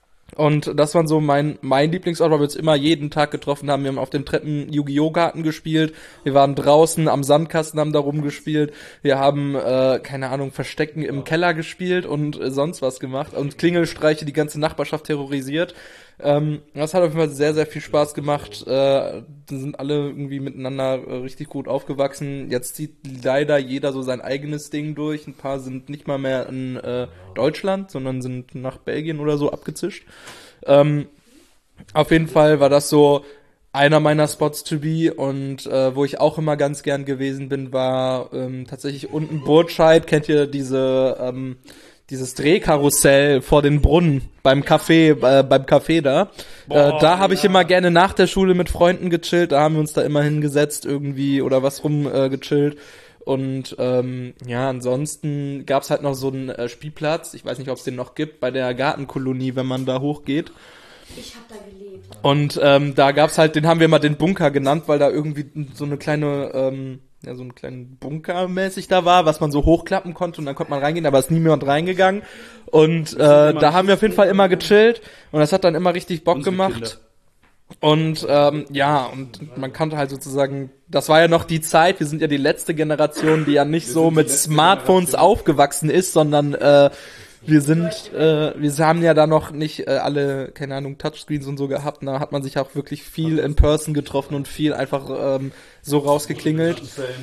Speaker 2: Und das war so mein mein Lieblingsort, weil wir uns immer jeden Tag getroffen haben. Wir haben auf den Treppen Yu-Gi-Oh! Karten gespielt. Wir waren draußen am Sandkasten, haben da rumgespielt. Wir haben, äh, keine Ahnung, Verstecken im Keller gespielt und äh, sonst was gemacht. Und Klingelstreiche die ganze Nachbarschaft terrorisiert. Ähm, das hat auf jeden Fall sehr, sehr viel Spaß gemacht. Äh, sind alle irgendwie miteinander äh, richtig gut aufgewachsen. Jetzt zieht leider jeder so sein eigenes Ding durch. Ein paar sind nicht mal mehr in äh, Deutschland, sondern sind nach Belgien oder so abgezischt. Ähm, auf jeden Fall war das so einer meiner Spots to be und äh, wo ich auch immer ganz gern gewesen bin, war ähm, tatsächlich unten Burtscheid. Kennt ihr diese ähm, dieses Drehkarussell vor den Brunnen beim Café, äh, beim Café da. Boah, äh, da habe ich immer gerne nach der Schule mit Freunden gechillt. Da haben wir uns da immer hingesetzt irgendwie oder was rum äh, gechillt. Und ähm, ja, ansonsten gab's halt noch so einen äh, Spielplatz. Ich weiß nicht, ob es den noch gibt, bei der Gartenkolonie, wenn man da hochgeht.
Speaker 3: Ich hab da gelebt.
Speaker 2: Und ähm, da gab's halt, den haben wir mal den Bunker genannt, weil da irgendwie so eine kleine, ähm, ja, so einen kleinen Bunker mäßig da war, was man so hochklappen konnte und dann konnte man reingehen, aber ist nie jemand reingegangen. Und äh, da haben wir auf jeden Fall immer gechillt und das hat dann immer richtig Bock
Speaker 1: Unsere
Speaker 2: gemacht.
Speaker 1: Kinder.
Speaker 2: Und ähm, ja, und man konnte halt sozusagen, das war ja noch die Zeit, wir sind ja die letzte Generation, die ja nicht so mit Smartphones aufgewachsen ist, sondern äh, wir sind, äh, wir haben ja da noch nicht äh, alle, keine Ahnung, Touchscreens und so gehabt. Da hat man sich auch wirklich viel in Person getroffen und viel einfach ähm, so rausgeklingelt.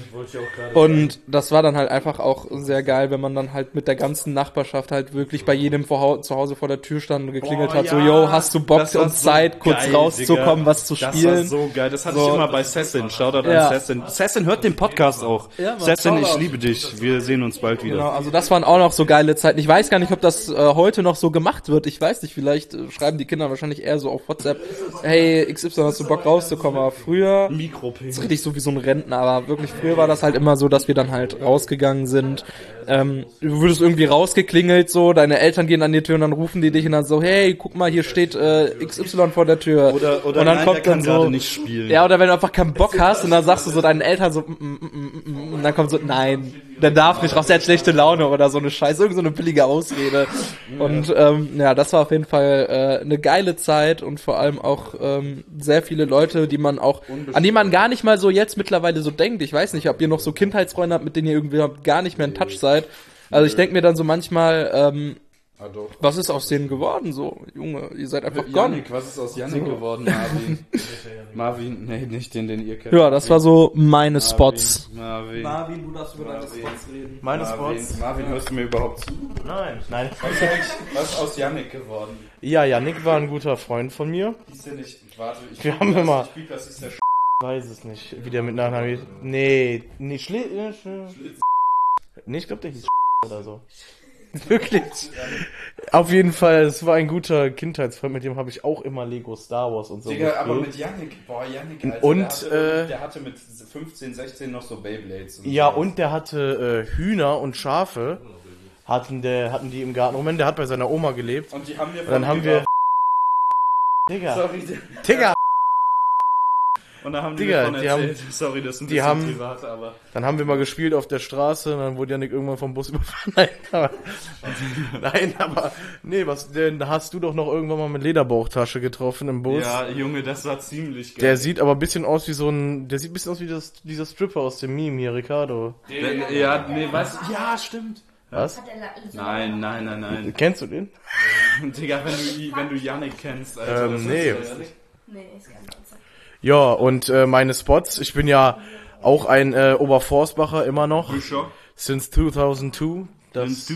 Speaker 2: Und das war dann halt einfach auch sehr geil, wenn man dann halt mit der ganzen Nachbarschaft halt wirklich bei jedem vor, zu Hause vor der Tür stand und geklingelt
Speaker 1: Boah,
Speaker 2: hat, so,
Speaker 1: ja,
Speaker 2: yo, hast du Bock
Speaker 1: das war
Speaker 2: und
Speaker 1: so
Speaker 2: Zeit, kurz
Speaker 1: geil,
Speaker 2: rauszukommen,
Speaker 1: Digga.
Speaker 2: was zu
Speaker 1: Das
Speaker 2: spielen.
Speaker 1: war so geil. Das hatte
Speaker 2: So.
Speaker 1: ich immer bei Sessin. Shoutout
Speaker 2: Ja.
Speaker 1: an Sessin. Sessin hört den Podcast auch.
Speaker 2: Ja, Mann,
Speaker 1: Sessin, ich
Speaker 2: Shoutout.
Speaker 1: liebe dich. Wir sehen uns bald wieder.
Speaker 2: Genau, also das waren auch noch so geile Zeiten. Ich weiß gar nicht, ob das äh, heute noch so gemacht wird. Ich weiß nicht, vielleicht äh, schreiben die Kinder wahrscheinlich eher so auf WhatsApp, hey, X Y, hast du Bock rauszukommen? Aber früher,
Speaker 1: Mikroping.
Speaker 2: ist richtig so wie so ein Rentner, aber wirklich früher war das halt immer so, dass wir dann halt rausgegangen sind. Ähm, du würdest irgendwie rausgeklingelt, so, deine Eltern gehen an die Tür und dann rufen die dich und dann so, hey, guck mal, hier steht äh, X Y vor der Tür.
Speaker 1: Oder, oder
Speaker 2: und dann
Speaker 1: nein,
Speaker 2: kommt
Speaker 1: der kann
Speaker 2: dann so,
Speaker 1: gerade nicht spielen.
Speaker 2: ja, oder wenn du einfach keinen Bock hast und dann sagst du so deinen Eltern so, mm, mm, mm, mm, und dann kommt so, nein, der darf nicht raus, der hat schlechte Laune oder so eine Scheiße, irgend so eine billige Ausrede. Und ähm, ja, das war auf jeden Fall äh, eine geile Zeit und vor allem auch ähm, sehr viele Leute, die man auch, an die man gar nicht mal so jetzt mittlerweile so denkt. Ich weiß nicht, ob ihr noch so Kindheitsfreunde habt, mit denen ihr irgendwie gar nicht mehr in Touch seid. Also ich denke mir dann so manchmal, ähm,
Speaker 1: Ah, doch.
Speaker 2: was ist aus denen geworden so? Junge, ihr seid einfach gone.
Speaker 1: Janik, was ist aus Janik geworden, Marvin? Marvin, nee, nicht den, den ihr kennt.
Speaker 2: Ja, das war so meine Spots.
Speaker 1: Marvin.
Speaker 2: Marvin, du darfst über deine Spots reden.
Speaker 5: Meine
Speaker 1: Marvin,
Speaker 5: Spots?
Speaker 1: Marvin, hörst du mir überhaupt zu?
Speaker 5: Nein. Nein.
Speaker 1: Was ist aus Janik geworden?
Speaker 5: Ja, Yannick war ein guter Freund von mir.
Speaker 1: Ist der nicht, warte, ich
Speaker 5: Wir haben immer-
Speaker 1: Ich spiel, das ist der Sch
Speaker 5: Ich weiß es nicht, wie der mit Nachnamen hieß. Nee, nee, Schli... äh, Sch- Nee, ich glaube, der hieß oder so. Wirklich. Auf jeden Fall, es war ein guter Kindheitsfreund, mit dem habe ich auch immer Lego Star Wars und so
Speaker 1: Digga, aber
Speaker 5: gespielt.
Speaker 1: mit Janik, boah, Janik, Alter,
Speaker 5: Und,
Speaker 1: der hatte,
Speaker 5: äh,
Speaker 1: der hatte mit fünfzehn, sechzehn noch so Beyblades. Und
Speaker 5: Ja,
Speaker 1: so.
Speaker 5: und der hatte äh, Hühner und Schafe, hatten, der, hatten die im Garten. Moment, der hat bei seiner Oma gelebt.
Speaker 1: Und die haben wir
Speaker 5: Und dann haben wir... Digga,
Speaker 1: Sorry,
Speaker 5: Digga,
Speaker 1: und dann haben die
Speaker 5: Digga,
Speaker 1: davon
Speaker 5: die
Speaker 1: erzählt. Sorry, das ist ein
Speaker 5: die
Speaker 1: bisschen
Speaker 5: haben-
Speaker 1: privat, aber...
Speaker 5: dann haben wir mal gespielt auf der Straße und dann wurde Janik irgendwann vom Bus überfahren. Nein, aber, nein, aber nee, was denn hast du doch noch irgendwann mal mit Lederbauchtasche getroffen im Bus?
Speaker 1: Ja, Junge, das war ziemlich geil.
Speaker 5: Der sieht aber ein bisschen aus wie so ein, der sieht ein bisschen aus wie das, dieser Stripper aus dem Meme hier, Ricardo.
Speaker 1: Der, ja, nee, weißt du, ja, stimmt.
Speaker 5: Was?
Speaker 1: Nein, nein, nein, nein.
Speaker 5: Kennst du den?
Speaker 1: Digga, wenn du, wenn du Yannick kennst, Alter.
Speaker 5: Ähm, nee.
Speaker 3: Nee, ist kein Monster.
Speaker 5: Ja, und äh, meine Spots, ich bin ja auch ein äh, Oberforstbacher immer noch. Since zweitausendzwei. Das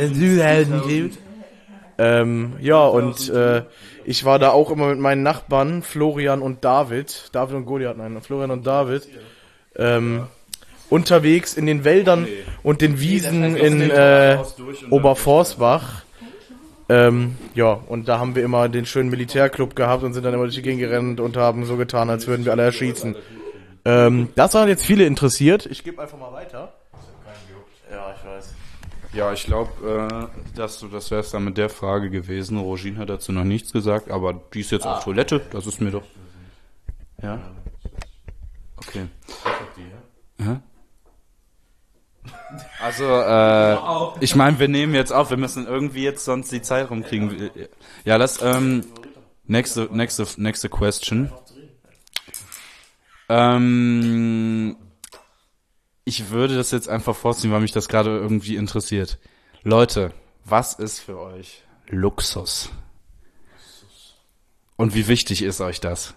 Speaker 5: ähm, ja, und äh, ich war da auch immer mit meinen Nachbarn, Florian und David, David und Goliath, nein, Florian und David, ähm, unterwegs in den Wäldern und den Wiesen in äh, Oberforstbach. Ähm, ja, und da haben wir immer den schönen Militärclub gehabt und sind dann immer durch die Gegend gerannt und haben so getan, als würden wir alle erschießen. Ähm, das hat jetzt viele interessiert. Ich gebe einfach mal weiter. Ja, ich weiß.
Speaker 1: Ja, ich glaube, äh, dass du, das wär's dann mit der Frage gewesen. Rogin hat dazu noch nichts gesagt, aber die ist jetzt auf Toilette, das ist mir doch... Ja? Okay. Hä? Also, äh, ich meine, wir nehmen jetzt auf, wir müssen irgendwie jetzt sonst die Zeit rumkriegen. Ja, lass, ähm, nächste, nächste, nächste question. Ähm, ich würde das jetzt einfach vorziehen, weil mich das gerade irgendwie interessiert. Leute, was ist für euch Luxus? Und wie wichtig ist euch das?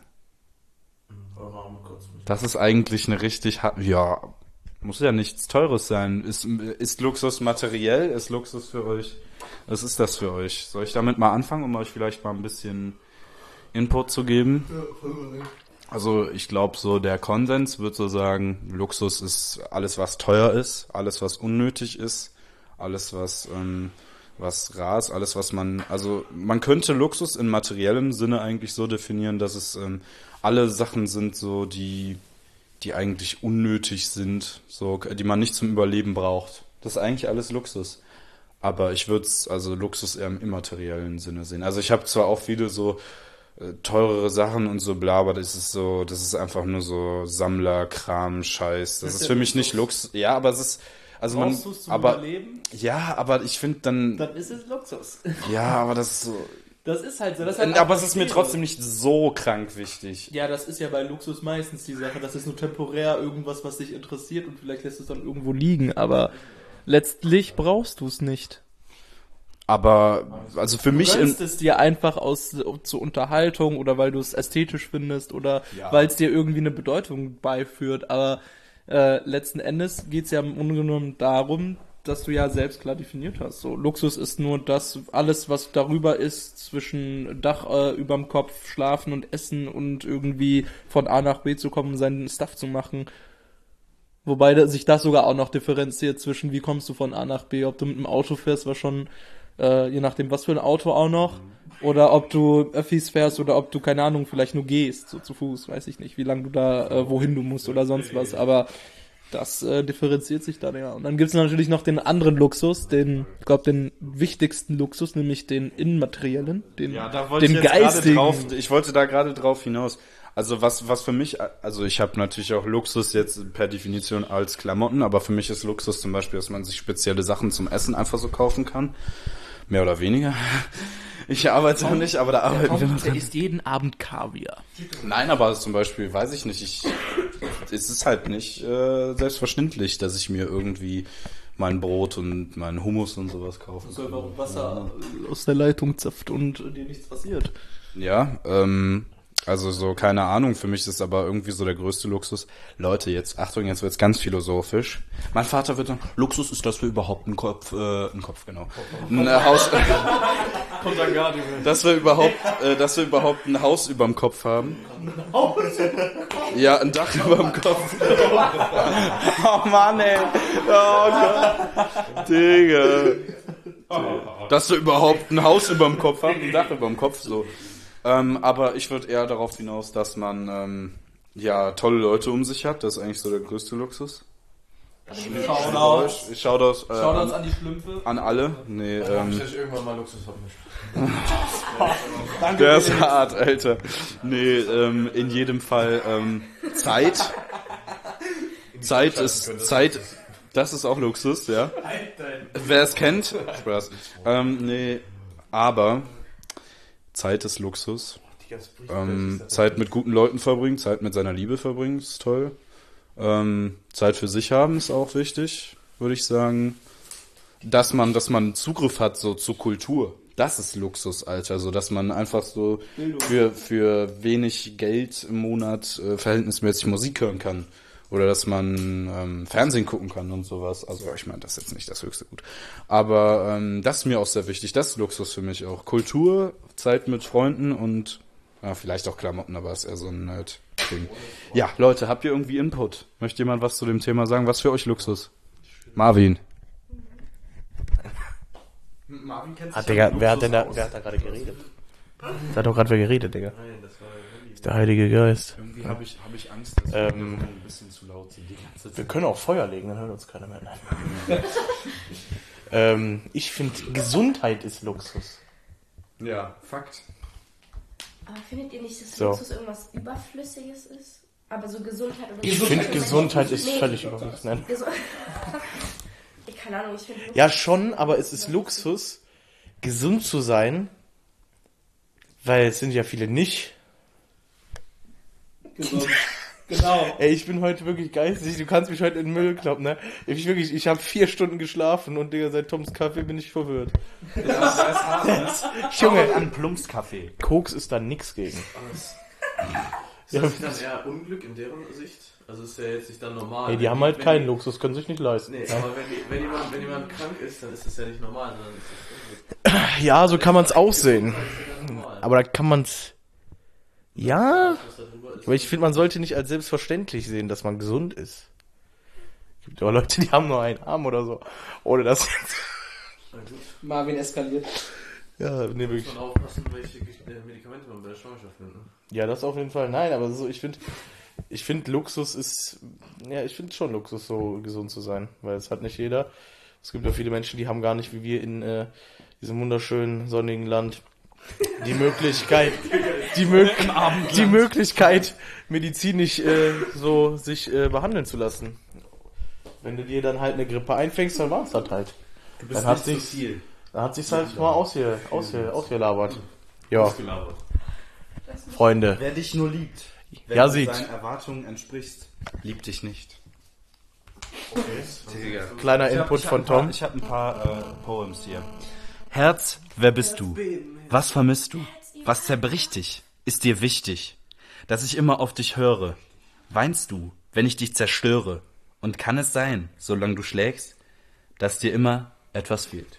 Speaker 1: Das ist eigentlich eine richtig, ha- ja, muss ja nichts Teures sein. Ist, ist Luxus materiell? Ist Luxus für euch? Was ist das für euch? Soll ich damit mal anfangen, um euch vielleicht mal ein bisschen Input zu geben? Also ich glaube, so der Konsens wird so sagen, Luxus ist alles, was teuer ist, alles, was unnötig ist, alles, was ähm, was rar ist, alles, was man, also man könnte Luxus in materiellem Sinne eigentlich so definieren, dass es ähm, alle Sachen sind, so die die eigentlich unnötig sind, so die man nicht zum Überleben braucht. Das ist eigentlich alles Luxus. Aber ich würde es, also Luxus eher im immateriellen Sinne sehen. Also ich habe zwar auch viele so äh, teurere Sachen und so bla, aber das ist so, das ist einfach nur so Sammlerkram, Scheiß. Das, das ist, ist für mich nicht Luxus. Ja, aber es ist, also man, aber Überleben? Ja, aber ich finde dann,
Speaker 2: dann ist es Luxus.
Speaker 1: Ja, aber das ist so.
Speaker 2: Das ist halt so. Das ist halt
Speaker 1: aber es ist mir trotzdem nicht so krank wichtig.
Speaker 2: Ja, das ist ja bei Luxus meistens die Sache. Das ist nur temporär irgendwas, was dich interessiert und vielleicht lässt es dann irgendwo liegen. Aber letztlich brauchst du es nicht.
Speaker 1: Aber, also für mich...
Speaker 2: Du gönnst es dir einfach aus zur Unterhaltung oder weil du es ästhetisch findest oder ja, weil es dir irgendwie eine Bedeutung beiführt. Aber äh, letzten Endes geht es ja im Grunde genommen darum, dass du ja selbst klar definiert hast. So, Luxus ist nur das, alles, was darüber ist, zwischen Dach äh, überm Kopf, Schlafen und Essen und irgendwie von A nach B zu kommen, seinen Stuff zu machen. Wobei da, sich das sogar auch noch differenziert zwischen, wie kommst du von A nach B, ob du mit dem Auto fährst, war schon, äh, je nachdem, was für ein Auto auch noch, oder ob du Öffis fährst oder ob du, keine Ahnung, vielleicht nur gehst, so zu Fuß, weiß ich nicht, wie lange du da, äh, wohin du musst oder sonst was, aber das äh, differenziert sich dann, ja. Und dann gibt's natürlich noch den anderen Luxus, den, ich glaube, den wichtigsten Luxus, nämlich den immateriellen, den,
Speaker 1: ja, da wollte
Speaker 2: den
Speaker 1: ich jetzt
Speaker 2: geistigen.
Speaker 1: Drauf, ich wollte da gerade drauf hinaus. Also was was für mich, also ich habe natürlich auch Luxus jetzt per Definition als Klamotten, aber für mich ist Luxus zum Beispiel, dass man sich spezielle Sachen zum Essen einfach so kaufen kann. Mehr oder weniger. Ich arbeite noch nicht, aber da arbeiten
Speaker 2: kommt,
Speaker 1: wir noch
Speaker 2: der
Speaker 1: dran.
Speaker 2: isst jeden Abend Kaviar.
Speaker 1: Nein, aber zum Beispiel, weiß ich nicht, ich, es ist halt nicht äh, selbstverständlich, dass ich mir irgendwie mein Brot und meinen Hummus und sowas kaufen kann.
Speaker 2: So einfach Wasser aus der Leitung zapft und dir nichts passiert.
Speaker 1: Ja, ähm, also so, keine Ahnung, für mich ist es aber irgendwie so der größte Luxus. Leute, jetzt, Achtung, jetzt wird's ganz philosophisch. Mein Vater wird dann, Luxus ist, dass wir überhaupt einen Kopf, äh, einen Kopf, genau. Ein äh, Haus, dass wir überhaupt, äh, dass wir überhaupt ein Haus überm Kopf haben. Ja, ein Dach überm Kopf. Oh Mann, ey. Oh Gott. Digga. Dass wir überhaupt ein Haus überm Kopf haben, ein Dach überm Kopf, so. Ähm, aber ich würde eher darauf hinaus, dass man ähm, ja tolle Leute um sich hat. Das ist eigentlich so der größte Luxus.
Speaker 2: Shoutouts.
Speaker 1: Shoutouts äh,
Speaker 2: Shoutouts
Speaker 1: an,
Speaker 2: an die Schlümpfe.
Speaker 1: an alle. Nee, ähm,
Speaker 5: ich irgendwann mal Luxus haben
Speaker 2: Danke.
Speaker 1: der ist hart, Alter. Nee, ähm, in jedem Fall ähm, Zeit. Zeit ist Zeit. Das ist auch Luxus, ja. Wer es kennt, Spaß. Ähm, nee, aber Zeit ist Luxus. Ähm, Zeit mit guten Leuten verbringen, Zeit mit seiner Liebe verbringen, ist toll. Ähm, Zeit für sich haben ist auch wichtig, würde ich sagen. dass man, dass man Zugriff hat so zur Kultur. Das ist Luxus, Alter. So, dass man einfach so für, für wenig Geld im Monat äh, verhältnismäßig Musik hören kann. Oder dass man ähm, Fernsehen gucken kann und sowas. Also ich meine, das ist jetzt nicht das höchste Gut. Aber ähm, das ist mir auch sehr wichtig. Das ist Luxus für mich auch. Kultur, Zeit mit Freunden und ja, vielleicht auch Klamotten, aber ist eher so ein Nerd-Ding. Ja, Leute, habt ihr irgendwie Input? Möchte jemand was zu dem Thema sagen? Was für euch Luxus? Marvin.
Speaker 5: Marvin kennt sich ah, Digga, wer hat denn da, wer hat da gerade geredet? Da hat doch gerade wer geredet, Digga. Nein, das war der Heilige Geist.
Speaker 1: Irgendwie habe ich, hab ich Angst, dass
Speaker 5: ähm,
Speaker 1: wir ein bisschen zu laut sind die ganze Zeit.
Speaker 5: Wir können auch Feuer legen, dann hört uns keiner mehr. Nein. ähm, ich finde, Gesundheit ist Luxus.
Speaker 1: Ja, Fakt.
Speaker 3: Aber findet ihr nicht, dass
Speaker 5: so.
Speaker 3: Luxus irgendwas Überflüssiges ist? Aber so Gesundheit oder
Speaker 5: Ich finde, Gesundheit ist nee, völlig überflüssig. Nein.
Speaker 3: Gesu- ich keine Ahnung, ich finde...
Speaker 5: Ja, schon, aber es ist Luxus, gesund zu sein, weil es sind ja viele nicht.
Speaker 2: Gesund. Genau.
Speaker 5: Ey, ich bin heute wirklich geistig, du kannst mich heute in den Müll kloppen, ne? Ich wirklich, ich habe vier Stunden geschlafen und Digga, seit Toms Kaffee bin ich verwirrt.
Speaker 1: Ja, das ist hart, ne?
Speaker 5: Junge,
Speaker 1: an Plumps Kaffee.
Speaker 5: Koks ist da nix gegen.
Speaker 4: Ist das nicht dann eher Unglück in deren Sicht? Also ist ja jetzt nicht dann normal.
Speaker 5: Ey, die haben halt keinen Luxus, können sich nicht leisten.
Speaker 4: Nee, aber wenn, die, wenn, jemand, wenn jemand krank ist, dann ist das ja nicht normal, sondern ist das Unglück.
Speaker 5: Ja, so kann man es auch sehen. Aber da kann man es... Ja, aber ich finde, man sollte nicht als selbstverständlich sehen, dass man gesund ist. Es gibt aber Leute, die haben nur einen Arm oder so. Ohne das jetzt...
Speaker 2: Marvin eskaliert.
Speaker 5: Ja, nee, wirklich.
Speaker 4: Muss man aufpassen, welche Medikamente man bei der Schwangerschaft nimmt. Ne?
Speaker 5: Ja, das auf jeden Fall. Nein, aber so, ich finde, ich finde Luxus ist, ja, ich finde schon Luxus, so gesund zu sein, weil es hat nicht jeder. Es gibt ja viele Menschen, die haben gar nicht, wie wir in äh, diesem wunderschönen, sonnigen Land, die Möglichkeit, die, Mö- die Möglichkeit, medizinisch äh, so sich äh, behandeln zu lassen. Wenn du dir dann halt eine Grippe einfängst, dann war es das halt.
Speaker 1: Du bist
Speaker 5: dann hat
Speaker 1: nicht
Speaker 5: sich,
Speaker 1: so viel.
Speaker 5: Dann hat sich's halt mal ausge, ausge, ausgelabert. Ja. Freunde.
Speaker 1: Wer dich nur liebt, wenn
Speaker 5: ja,
Speaker 1: du
Speaker 5: sieht.
Speaker 1: seinen Erwartungen entsprichst, liebt dich nicht. Okay.
Speaker 5: Kleiner
Speaker 1: Ich hab-
Speaker 5: Input
Speaker 1: ich hab
Speaker 5: von
Speaker 1: ein paar-
Speaker 5: Tom.
Speaker 1: Ich habe ein paar äh, Poems hier. Herz, wer bist du? Was vermisst du? Was zerbricht dich? Ist dir wichtig, dass ich immer auf dich höre? Weinst du, wenn ich dich zerstöre? Und kann es sein, solange du schlägst, dass dir immer etwas fehlt?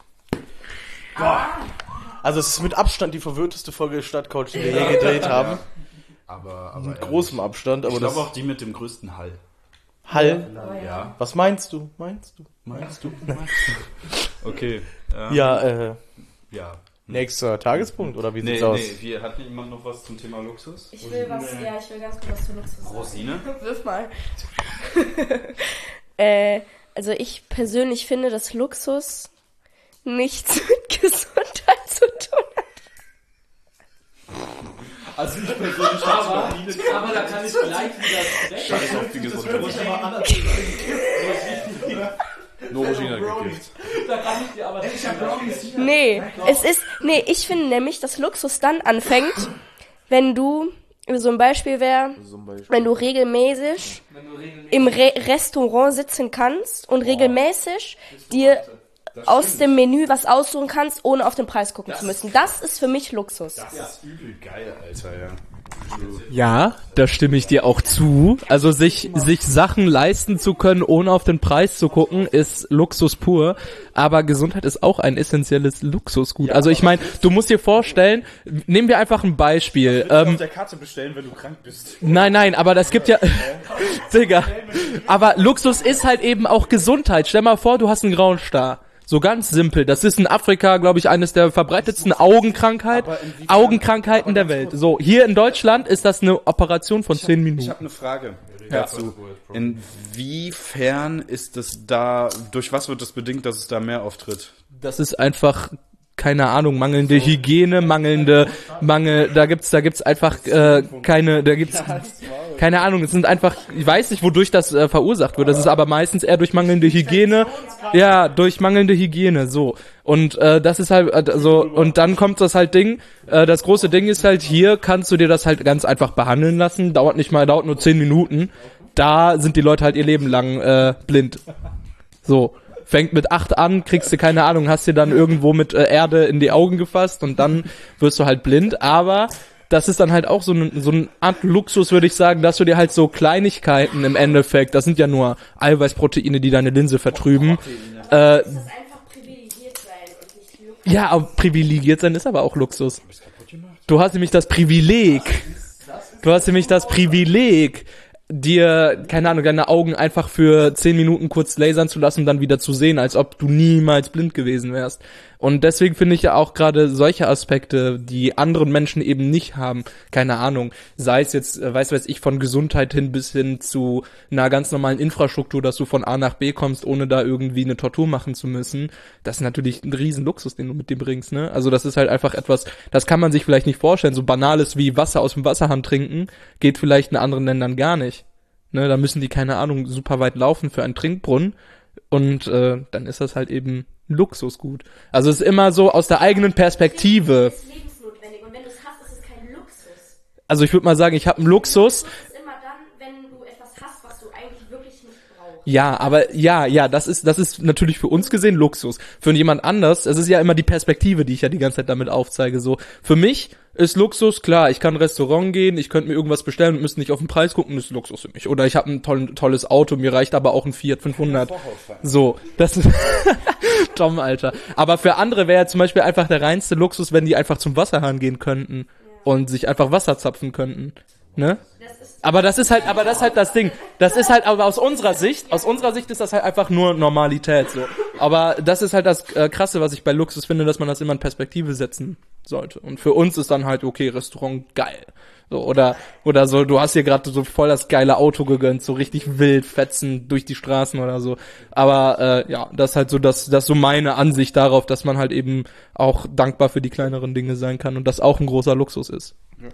Speaker 5: Also es ist mit Abstand die verwirrteste Folge Stadtcoach, die wir je gedreht haben.
Speaker 1: Aber, aber
Speaker 5: Mit großem Abstand, aber
Speaker 1: ich
Speaker 5: das
Speaker 1: glaube auch die mit dem größten Hall.
Speaker 5: Hall.
Speaker 1: Ja.
Speaker 5: Was meinst du? Meinst du?
Speaker 1: Meinst du? Okay. Ähm,
Speaker 5: Ja, äh,
Speaker 1: Ja.
Speaker 5: nächster Tagespunkt, oder wie
Speaker 1: Nee,
Speaker 5: sieht's aus?
Speaker 1: nee, wir, hat jemand noch was zum Thema Luxus?
Speaker 3: Ich will was, ja, ich will ganz kurz was zu Luxus sagen.
Speaker 1: Rosine?
Speaker 3: Wirf mal. äh, also ich persönlich finde, dass Luxus nichts mit Gesundheit zu tun hat.
Speaker 1: Also ich persönlich
Speaker 2: Aber, aber da kann ich gleich wieder
Speaker 1: Scheiß auf die Gesundheit. Nur Rosine gekifft.
Speaker 2: Da kann ich dir aber nicht
Speaker 3: Nee, es ist, nee, ich finde nämlich, dass Luxus dann anfängt, wenn du, so ein Beispiel wäre, wenn du regelmäßig im Re- Restaurant sitzen kannst und regelmäßig dir aus dem Menü was aussuchen kannst, ohne auf den Preis gucken zu müssen. Das ist für mich Luxus.
Speaker 1: Das ist übel geil, Alter, ja.
Speaker 2: Ja, da stimme ich dir auch zu. Also sich sich Sachen leisten zu können, ohne auf den Preis zu gucken, ist Luxus pur. Aber Gesundheit ist auch ein essentielles Luxusgut. Also ich meine, du musst dir vorstellen, nehmen wir einfach ein Beispiel.
Speaker 1: Ähm,
Speaker 2: Ähm,
Speaker 1: auf der Karte bestellen, wenn du krank bist.
Speaker 2: nein, nein, aber das gibt ja... Digga. Aber Luxus ist halt eben auch Gesundheit. Stell mal vor, du hast einen grauen Star. So ganz simpel. Das ist in Afrika, glaube ich, eines der verbreitetsten Augenkrankheit, Augenkrankheiten der Welt. So, hier in Deutschland ist das eine Operation von zehn
Speaker 1: Ich
Speaker 2: Minuten.
Speaker 1: habe eine Frage dazu. Inwiefern ist es da, durch was wird das bedingt, dass es da mehr auftritt?
Speaker 2: Das ist einfach, keine Ahnung, mangelnde Hygiene, mangelnde, Mangel, da gibt's, da gibt's einfach äh, keine, da gibt's, keine Ahnung, es sind einfach, ich weiß nicht, wodurch das äh, verursacht wird, das ist aber meistens eher durch mangelnde Hygiene, ja, durch mangelnde Hygiene, so. Und äh, das ist halt, äh, so, und dann kommt das halt Ding, äh, das große Ding ist halt, hier kannst du dir das halt ganz einfach behandeln lassen, dauert nicht mal, dauert nur zehn Minuten, da sind die Leute halt ihr Leben lang äh, blind. So. Fängt mit acht an, kriegst du keine Ahnung, hast dir dann irgendwo mit äh, Erde in die Augen gefasst und dann wirst du halt blind, aber das ist dann halt auch so, ein, so eine Art Luxus, würde ich sagen, dass du dir halt so Kleinigkeiten im Endeffekt, das sind ja nur Eiweißproteine, die deine Linse vertrüben. Äh, ja, aber privilegiert sein ist aber auch Luxus. Du hast nämlich das Privileg, du hast nämlich das Privileg, dir, keine Ahnung, deine Augen einfach für zehn Minuten kurz lasern zu lassen und dann wieder zu sehen, als ob du niemals blind gewesen wärst. Und deswegen finde ich ja auch gerade solche Aspekte, die anderen Menschen eben nicht haben, keine Ahnung, sei es jetzt, äh, weiß weiß ich, von Gesundheit hin bis hin zu einer ganz normalen Infrastruktur, dass du von A nach B kommst, ohne da irgendwie eine Tortur machen zu müssen, das ist natürlich ein riesen Luxus, den du mit dir bringst, ne? Also das ist halt einfach etwas, das kann man sich vielleicht nicht vorstellen, so Banales wie Wasser aus dem Wasserhahn trinken, geht vielleicht in anderen Ländern gar nicht. Ne, da müssen die, keine Ahnung, super weit laufen für einen Trinkbrunnen und äh, dann ist das halt eben Luxusgut. Also es ist immer so aus der eigenen Perspektive.
Speaker 3: ist lebensnotwendig und wenn du es hast, ist es kein Luxus.
Speaker 2: Also ich würde mal sagen, ich habe einen Luxus.
Speaker 3: Das ist immer dann, wenn du etwas hast, was du eigentlich wirklich nicht brauchst.
Speaker 2: Ja, aber ja, ja, das ist das ist natürlich für uns gesehen Luxus. Für jemand anders, es ist ja immer die Perspektive, die ich ja die ganze Zeit damit aufzeige. So für mich ist Luxus, klar, ich kann in ein Restaurant gehen, ich könnte mir irgendwas bestellen und müsste nicht auf den Preis gucken, das ist Luxus für mich. Oder ich habe ein toll, tolles Auto, mir reicht aber auch ein Fiat fünfhundert. So, das ist Tom, Alter. Aber für andere wäre ja zum Beispiel einfach der reinste Luxus, wenn die einfach zum Wasserhahn gehen könnten und sich einfach Wasser zapfen könnten. Ne? Aber das ist halt, aber das ist halt das Ding. Das ist halt, aber aus unserer Sicht, aus unserer Sicht ist das halt einfach nur Normalität, so. Aber das ist halt das äh, Krasse, was ich bei Luxus finde, dass man das immer in Perspektive setzen sollte. Und für uns ist dann halt, okay, Restaurant, geil. So, oder, oder so, du hast hier gerade so voll das geile Auto gegönnt, so richtig wild fetzen durch die Straßen oder so. Aber, äh, ja, das ist halt so, das, das ist so meine Ansicht darauf, dass man halt eben auch dankbar für die kleineren Dinge sein kann und das auch ein großer Luxus ist.
Speaker 1: Ja.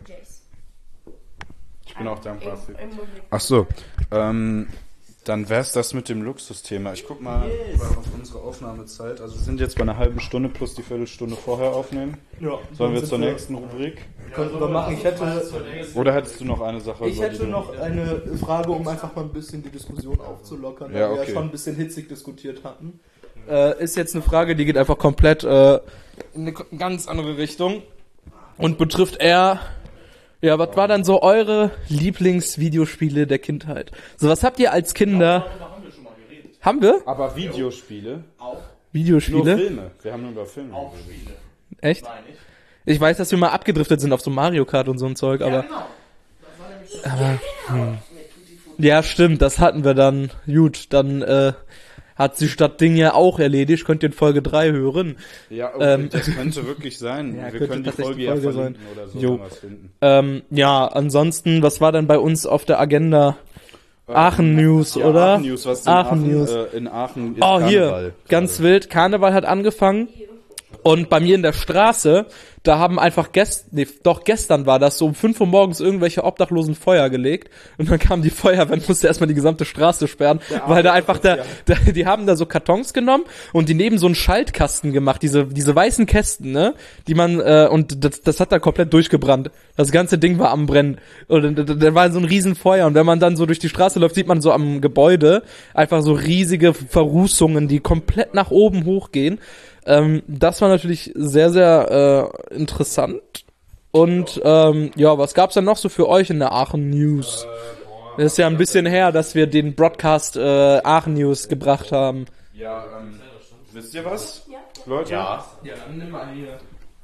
Speaker 1: Ich bin auch dankbar für. Ach so, ähm, dann wär's das mit dem Luxusthema. Ich guck mal yes. auf unsere Aufnahmezeit. Also wir sind jetzt bei einer halben Stunde plus die Viertelstunde vorher aufnehmen. Ja. Sollen wir zur nächsten Rubrik?
Speaker 2: Können wir machen. Ich hätte.
Speaker 1: Oder hättest du noch eine Sache?
Speaker 2: Ich hätte noch eine Frage, um einfach mal ein bisschen die Diskussion aufzulockern, weil
Speaker 1: ja, okay.
Speaker 2: wir ja schon ein bisschen hitzig diskutiert hatten. Äh, ist jetzt eine Frage, die geht einfach komplett äh, in eine ganz andere Richtung und betrifft eher. Ja, was war dann so eure Lieblingsvideospiele der Kindheit? So, was habt ihr als Kinder? Ja, haben wir schon mal geredet. Haben wir?
Speaker 1: Aber Videospiele? Auch.
Speaker 2: Videospiele?
Speaker 1: Nur Filme. Wir haben nur über Filme
Speaker 5: Auch Spiele.
Speaker 2: Echt? Nein, nicht. Ich weiß, dass wir mal abgedriftet sind auf so Mario Kart und so ein Zeug, aber... Ja, genau. Das war nämlich so. Aber, hm. Ja, stimmt, das hatten wir dann. Gut, dann äh, hat sich das Ding ja auch erledigt. Könnt ihr in Folge drei hören.
Speaker 1: Ja, okay, ähm, das könnte wirklich sein.
Speaker 2: Ja,
Speaker 1: wir können die Folge, ja verlinken sein. Oder so,
Speaker 2: jo. Was finden. Ähm, ja, ansonsten, was war denn bei uns auf der Agenda? Ähm, Aachen News, ja, oder?
Speaker 1: Aachen News, was in
Speaker 2: Aachen,
Speaker 1: Aachen
Speaker 2: News.
Speaker 1: Äh, in Aachen ist
Speaker 2: Oh,
Speaker 1: Karneval.
Speaker 2: hier, ganz gerade. Wild. Karneval hat angefangen. Und bei mir in der Straße, da haben einfach gestern, nee, doch gestern war das, so um fünf Uhr morgens irgendwelche Obdachlosen Feuer gelegt. Und dann kam die Feuerwehr und musste erstmal die gesamte Straße sperren, weil da einfach, da, da, die haben da so Kartons genommen und die neben so einen Schaltkasten gemacht, diese diese weißen Kästen, ne, die man, äh, und das, das hat da komplett durchgebrannt. Das ganze Ding war am Brennen. Und da, da war so ein Riesenfeuer. Und wenn man dann so durch die Straße läuft, sieht man so am Gebäude einfach so riesige Verrußungen, die komplett nach oben hochgehen. Ähm, das war natürlich sehr, sehr äh, interessant. Und ähm, ja, was gab's denn noch so für euch in der Aachen News? Es ist ja ein bisschen her, dass wir den Broadcast äh, Aachen News gebracht haben.
Speaker 1: Ja, ähm, wisst ihr was, Leute?
Speaker 5: Ja.
Speaker 2: Ja, dann nimm mal hier.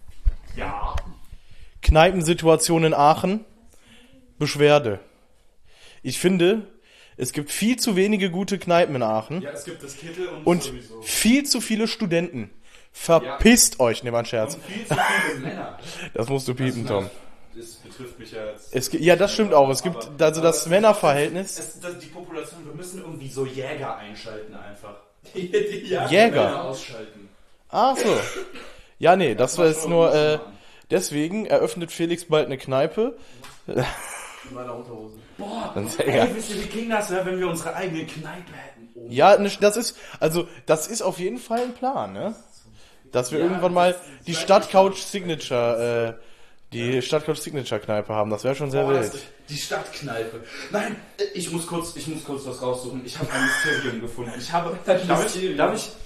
Speaker 5: Ja. Kneipensituation in Aachen. Beschwerde. Ich finde, es gibt viel zu wenige gute Kneipen in Aachen.
Speaker 1: Ja, es gibt das Kittel und,
Speaker 5: und
Speaker 1: sowieso.
Speaker 5: viel zu viele Studenten. Verpisst ja. euch, ne, war ein Scherz.
Speaker 1: Und viel zu viele Männer.
Speaker 5: Das musst du piepen, Tom.
Speaker 1: Das betrifft mich ja jetzt.
Speaker 5: Es, ja, das stimmt auch. Es gibt aber, also das Männerverhältnis.
Speaker 1: Es, das, die Population, wir müssen irgendwie so Jäger einschalten einfach. Die, die Jäger,
Speaker 5: Jäger.
Speaker 1: Männer ausschalten.
Speaker 5: Ach so. Ja, nee, das war jetzt nur, äh, deswegen eröffnet Felix bald eine Kneipe.
Speaker 1: In meiner Unterhose. Boah, ey, wisst ihr, wie ging das, wenn wir unsere eigene Kneipe hätten? Oh.
Speaker 5: Ja, das ist, also, das ist auf jeden Fall ein Plan, ne? Dass wir ja, irgendwann mal die Stadtcouch Signature, äh, die Stadtcouch Signature Kneipe haben. Das wäre schon sehr
Speaker 1: Boah,
Speaker 5: wild.
Speaker 1: Die Stadtkneipe. Nein, ich muss kurz, ich muss kurz was raussuchen. Ich habe ein Mysterium gefunden. Ich habe, darf ich, darf ich,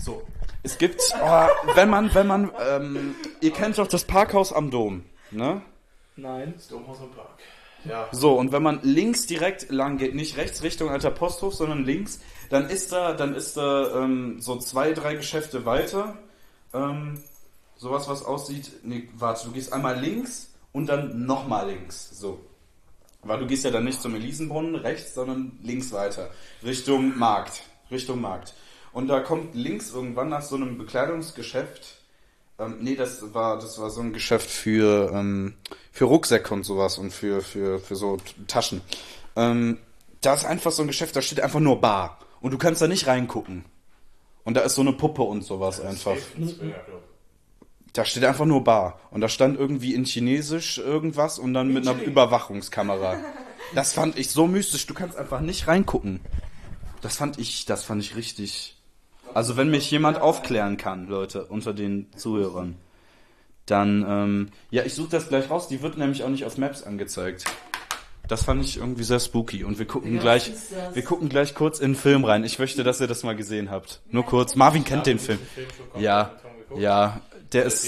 Speaker 1: So. Es gibt, oh, wenn man, wenn man, ähm, ihr kennt doch das Parkhaus am Dom, ne?
Speaker 2: Nein.
Speaker 5: Domhaus im Park. Ja.
Speaker 1: So, und wenn man links direkt lang geht, nicht rechts Richtung Alter Posthof, sondern links, dann ist da, dann ist da ähm, so zwei, drei Geschäfte weiter, ähm, sowas, was aussieht, nee, warte, du gehst einmal links und dann nochmal links, so. Weil du gehst ja dann nicht zum Elisenbrunnen rechts, sondern links weiter, Richtung Markt, Richtung Markt. Und da kommt links irgendwann nach so einem Bekleidungsgeschäft, ähm, nee, das war, das war so ein Geschäft für, ähm, für Rucksäcke und sowas und für, für, für so Taschen. Ähm, da ist einfach so ein Geschäft, da steht einfach nur Bar. Und du kannst da nicht reingucken. Und da ist so eine Puppe und sowas einfach. Da steht einfach nur Bar. Und da stand irgendwie in Chinesisch irgendwas und dann mit einer Überwachungskamera. Das fand ich so mystisch, du kannst einfach nicht reingucken. Das fand ich, das fand ich richtig. Also wenn mich jemand aufklären kann, Leute, unter den Zuhörern, dann, ähm, ja, ich suche das gleich raus, die wird nämlich auch nicht auf Maps angezeigt. Das fand ich irgendwie sehr spooky und wir gucken gleich, wir gucken gleich kurz in den Film rein. Ich möchte, dass ihr das mal gesehen habt. Nur kurz. Marvin kennt den Film. Ja, ja, der ist,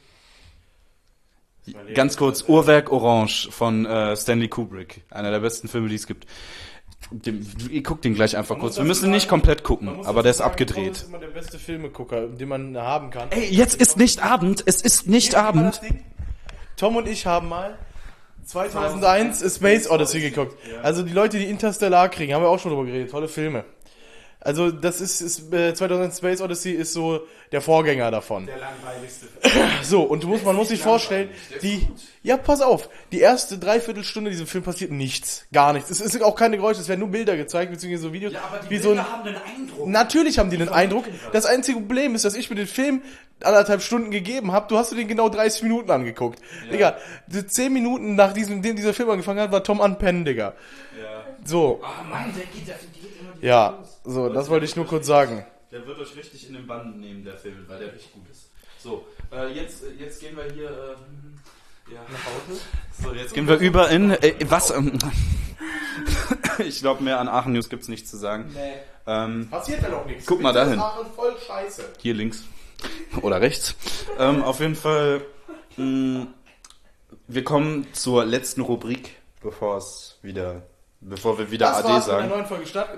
Speaker 1: ganz kurz, Uhrwerk Orange von äh, Stanley Kubrick. Einer der besten Filme, die es gibt. Dem, ihr guckt den gleich einfach kurz. Wir müssen nicht komplett gucken, aber der ist abgedreht.
Speaker 5: Das ist immer der beste Filmegucker, den man haben kann.
Speaker 1: Ey, jetzt ist nicht Abend, es ist nicht Abend.
Speaker 5: Tom und ich haben mal zweitausendeins A Space Odyssey geguckt. Also die Leute, die Interstellar kriegen, haben wir auch schon drüber geredet. Tolle Filme. Also das ist, ist äh, zweitausendeins Space Odyssey ist so der Vorgänger davon.
Speaker 6: Der langweiligste Film.
Speaker 5: So, und du musst, man muss sich vorstellen, die, ja, pass auf, die erste Dreiviertelstunde diesem Film passiert nichts. Gar nichts. Es ist auch keine Geräusche, es werden nur Bilder gezeigt, beziehungsweise so Videos.
Speaker 6: Ja, aber die
Speaker 5: wie
Speaker 6: Bilder
Speaker 5: so ein,
Speaker 6: haben einen Eindruck.
Speaker 5: Natürlich haben die einen Eindruck. Das einzige Problem ist, dass ich mir den Film anderthalb Stunden gegeben habe. Du hast dir den genau dreißig Minuten angeguckt. Ja. Digga, die zehn Minuten nach diesem, dem dieser Film angefangen hat, war Tom an Pennen, Digga.
Speaker 1: Ja.
Speaker 5: So.
Speaker 6: Ah, Mann, der geht, der geht immer die
Speaker 5: Ja, so, das wollte ich nur kurz sagen.
Speaker 1: Der wird euch richtig in den Bann nehmen, der Film, weil der richtig gut ist. So, äh, jetzt, jetzt gehen wir hier äh, ja. nach Hause. So, jetzt gehen wir über in äh, was? Ähm, ich glaube, mehr an Aachen News gibt's nichts zu sagen.
Speaker 5: Nee.
Speaker 1: Ähm,
Speaker 5: Passiert ja noch nichts.
Speaker 1: Guck mal dahin.
Speaker 5: Aachen voll scheiße.
Speaker 1: Hier links oder rechts. Ähm, auf jeden Fall. Mh, wir kommen zur letzten Rubrik, bevor es wieder, bevor wir wieder
Speaker 5: Das
Speaker 1: A D
Speaker 5: war's mit
Speaker 1: sagen.
Speaker 5: der neuen Folge Stadt.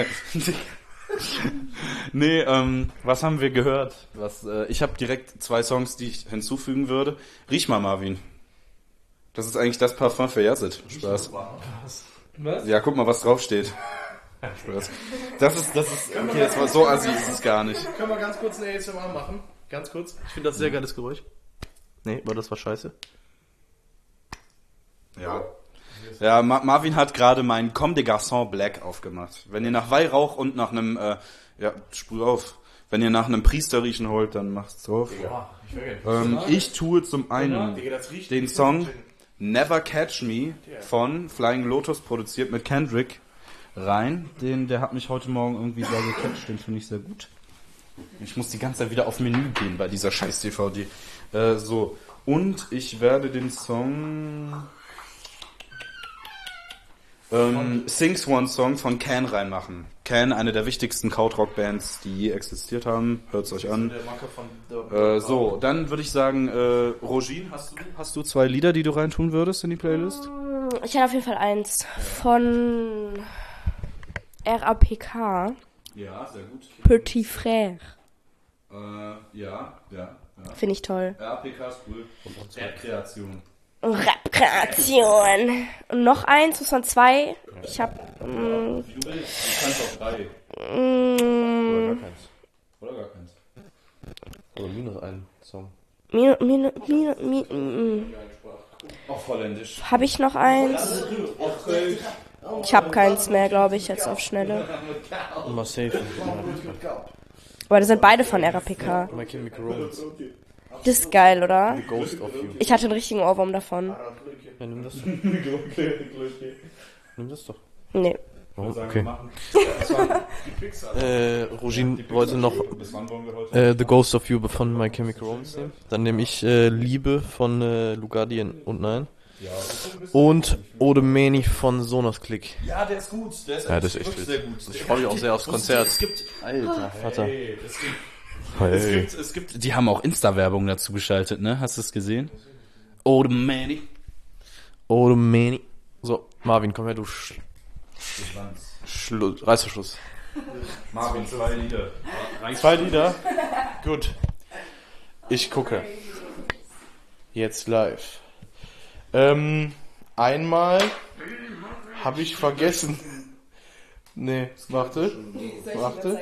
Speaker 1: Nee, ähm, was haben wir gehört? Was, äh, ich habe direkt zwei Songs, die ich hinzufügen würde. Riech mal, Marvin. Das ist eigentlich das Parfum für Yazid. Spaß.
Speaker 2: Was?
Speaker 1: Ja, guck mal, was draufsteht. Spaß. Das ist, das ist, okay, das war so assi, ist es gar nicht.
Speaker 5: Können wir ganz kurz eine A S M R machen? Ganz kurz. Ich finde das ein sehr geiles Geräusch. Nee, war das war scheiße?
Speaker 1: Ja. Ja, Ma- Marvin hat gerade mein Comme des Garçons Black aufgemacht. Wenn ihr nach Weihrauch und nach einem, äh, ja, sprüh auf. Wenn ihr nach einem Priester riechen wollt, dann macht's drauf. Ähm, ich tue zum einen den Song Never Catch Me von Flying Lotus, produziert mit Kendrick, rein. Den, der hat mich heute Morgen irgendwie sehr gecatcht, den finde ich sehr gut. Ich muss die ganze Zeit wieder auf Menü gehen bei dieser scheiß D V D. Äh, so. Und ich werde den Song ähm, Sing Swan Song von Can reinmachen. Can, eine der wichtigsten Krautrock-Bands, die je existiert haben. Hört's euch an. Äh, so, dann würde ich sagen, äh, Rogin, hast du, hast du zwei Lieder, die du reintun würdest in die Playlist?
Speaker 3: Ich hätte auf jeden Fall eins von R A P K.
Speaker 1: Ja, sehr gut.
Speaker 3: Petit Frère.
Speaker 1: Äh, ja, ja, ja.
Speaker 3: Finde ich toll.
Speaker 1: R A P K ist cool. Rap-Kreation.
Speaker 3: Rap-Kreation. Und noch eins, muss man zwei. Ich hab. Mm,
Speaker 1: Wie du willst, du kannst auch drei.
Speaker 3: mm,
Speaker 1: Oder gar keins.
Speaker 4: Oder minus einen Song.
Speaker 3: Minu, Minu, Minu, Minu, mm.
Speaker 1: Auf Holländisch.
Speaker 3: Hab ich noch eins? Ich hab keins mehr, glaube ich, jetzt auf Schnelle.
Speaker 4: Mal safe.
Speaker 3: Aber das sind beide von R A P K.
Speaker 4: My Chemical Romance.
Speaker 3: Das ist geil, oder?
Speaker 4: The Ghost of You.
Speaker 3: Ich hatte einen richtigen Ohrwurm davon.
Speaker 4: Ja, nimm das doch. Nimm das doch.
Speaker 3: Nee.
Speaker 4: Oh, okay. Äh, Rogin wollte noch äh, The Ghost of You von My Chemical Romance nehmen. Dann nehme ich äh, Liebe von äh, Lugardi und Nein. Und Ode Meni von Sonos Click.
Speaker 1: Ja, der ist gut. Der ist,
Speaker 4: Ja, das ist echt
Speaker 1: wirklich
Speaker 4: wild.
Speaker 1: sehr gut.
Speaker 4: Ich freue mich auch sehr aufs Konzert.
Speaker 1: Es gibt,
Speaker 4: Alter, Vater.
Speaker 1: Ey, es gibt, Es gibt, es gibt, die haben auch Insta-Werbung dazu geschaltet, ne? Hast du es gesehen? Oh, the Manny.
Speaker 4: Oh, du Meni. So, Marvin, komm her, du Sch Schluss, Reißverschluss.
Speaker 1: Marvin, zwei Lieder.
Speaker 5: Zwei Lieder? Gut. Ich gucke. Jetzt live. Ähm, einmal habe ich vergessen. Nee, warte. Warte.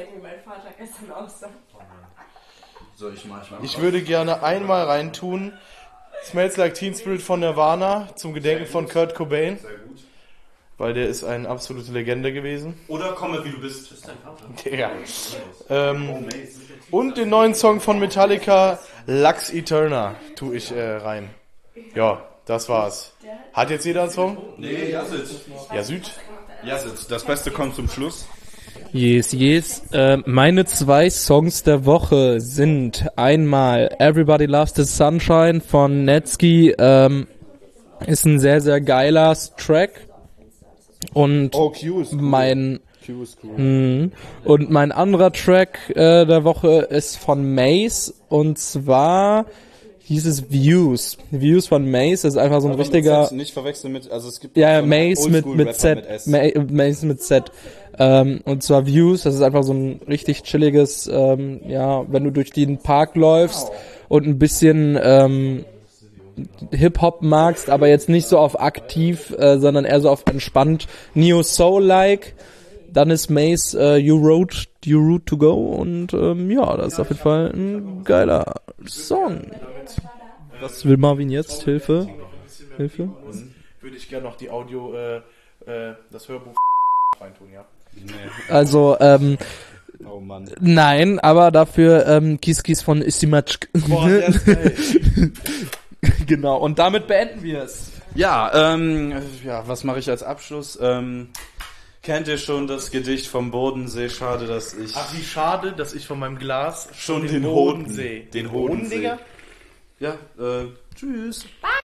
Speaker 5: Ich würde gerne einmal reintun. Smells Like Teen Spirit von Nirvana zum Gedenken von Kurt Cobain. Weil der ist eine absolute Legende gewesen.
Speaker 1: Oder Komme, wie du bist.
Speaker 5: Ja. Ähm, und den neuen Song von Metallica, Lux Eterna, tue ich äh, rein. Ja, das war's. Hat jetzt jeder einen Song?
Speaker 1: Nee, Jasit.
Speaker 5: Ja, Süd.
Speaker 1: Jasit, das Beste kommt zum Schluss.
Speaker 2: Yes, yes. Äh, meine zwei Songs der Woche sind einmal Everybody Loves the Sunshine von Netsky. Ähm, ist ein sehr, sehr geiler Track. Und
Speaker 5: Oh, Q ist cool.
Speaker 2: mein
Speaker 5: Q ist cool.
Speaker 2: Mhm. Und mein anderer Track äh, der Woche ist von Mace, und zwar hieß es Views. Views von Mace ist einfach so ein
Speaker 1: Aber
Speaker 2: richtiger...
Speaker 1: mit Z, nicht verwechseln mit, also es gibt
Speaker 2: Ja,
Speaker 1: so einen
Speaker 2: Mace mit, mit
Speaker 1: Oldschool-Rapper
Speaker 2: Z.
Speaker 1: mit S.
Speaker 2: Ma- Mace mit Z. Ähm, und zwar Views, das ist einfach so ein richtig chilliges, ähm, ja, wenn du durch den Park läufst und ein bisschen ähm, Hip-Hop magst, aber jetzt nicht so auf aktiv, äh, sondern eher so auf entspannt, Neo-Soul-like, dann ist Mace äh, You Road, You Route to Go, und ähm, ja, das ist auf jeden Fall ein geiler Song. Was will Marvin jetzt? Hilfe? Hilfe?
Speaker 5: Würde ich gerne noch die Audio, äh, äh, das Hörbuch reintun, ja.
Speaker 2: Also, ähm,
Speaker 1: Oh Mann.
Speaker 2: nein, aber dafür ähm, Kiss Kiss von Istimatschk.
Speaker 5: Boah, der ist geil.
Speaker 2: Genau, und damit beenden wir es.
Speaker 1: Ja, ähm, ja, was mache ich als Abschluss? Ähm, kennt ihr schon das Gedicht vom Bodensee? Schade, dass ich
Speaker 5: Ach, wie schade, dass ich von meinem Glas
Speaker 1: schon den Hoden, den
Speaker 5: Hoden,
Speaker 1: Hoden
Speaker 5: Digga.
Speaker 1: Ja, äh, tschüss.
Speaker 3: Bye.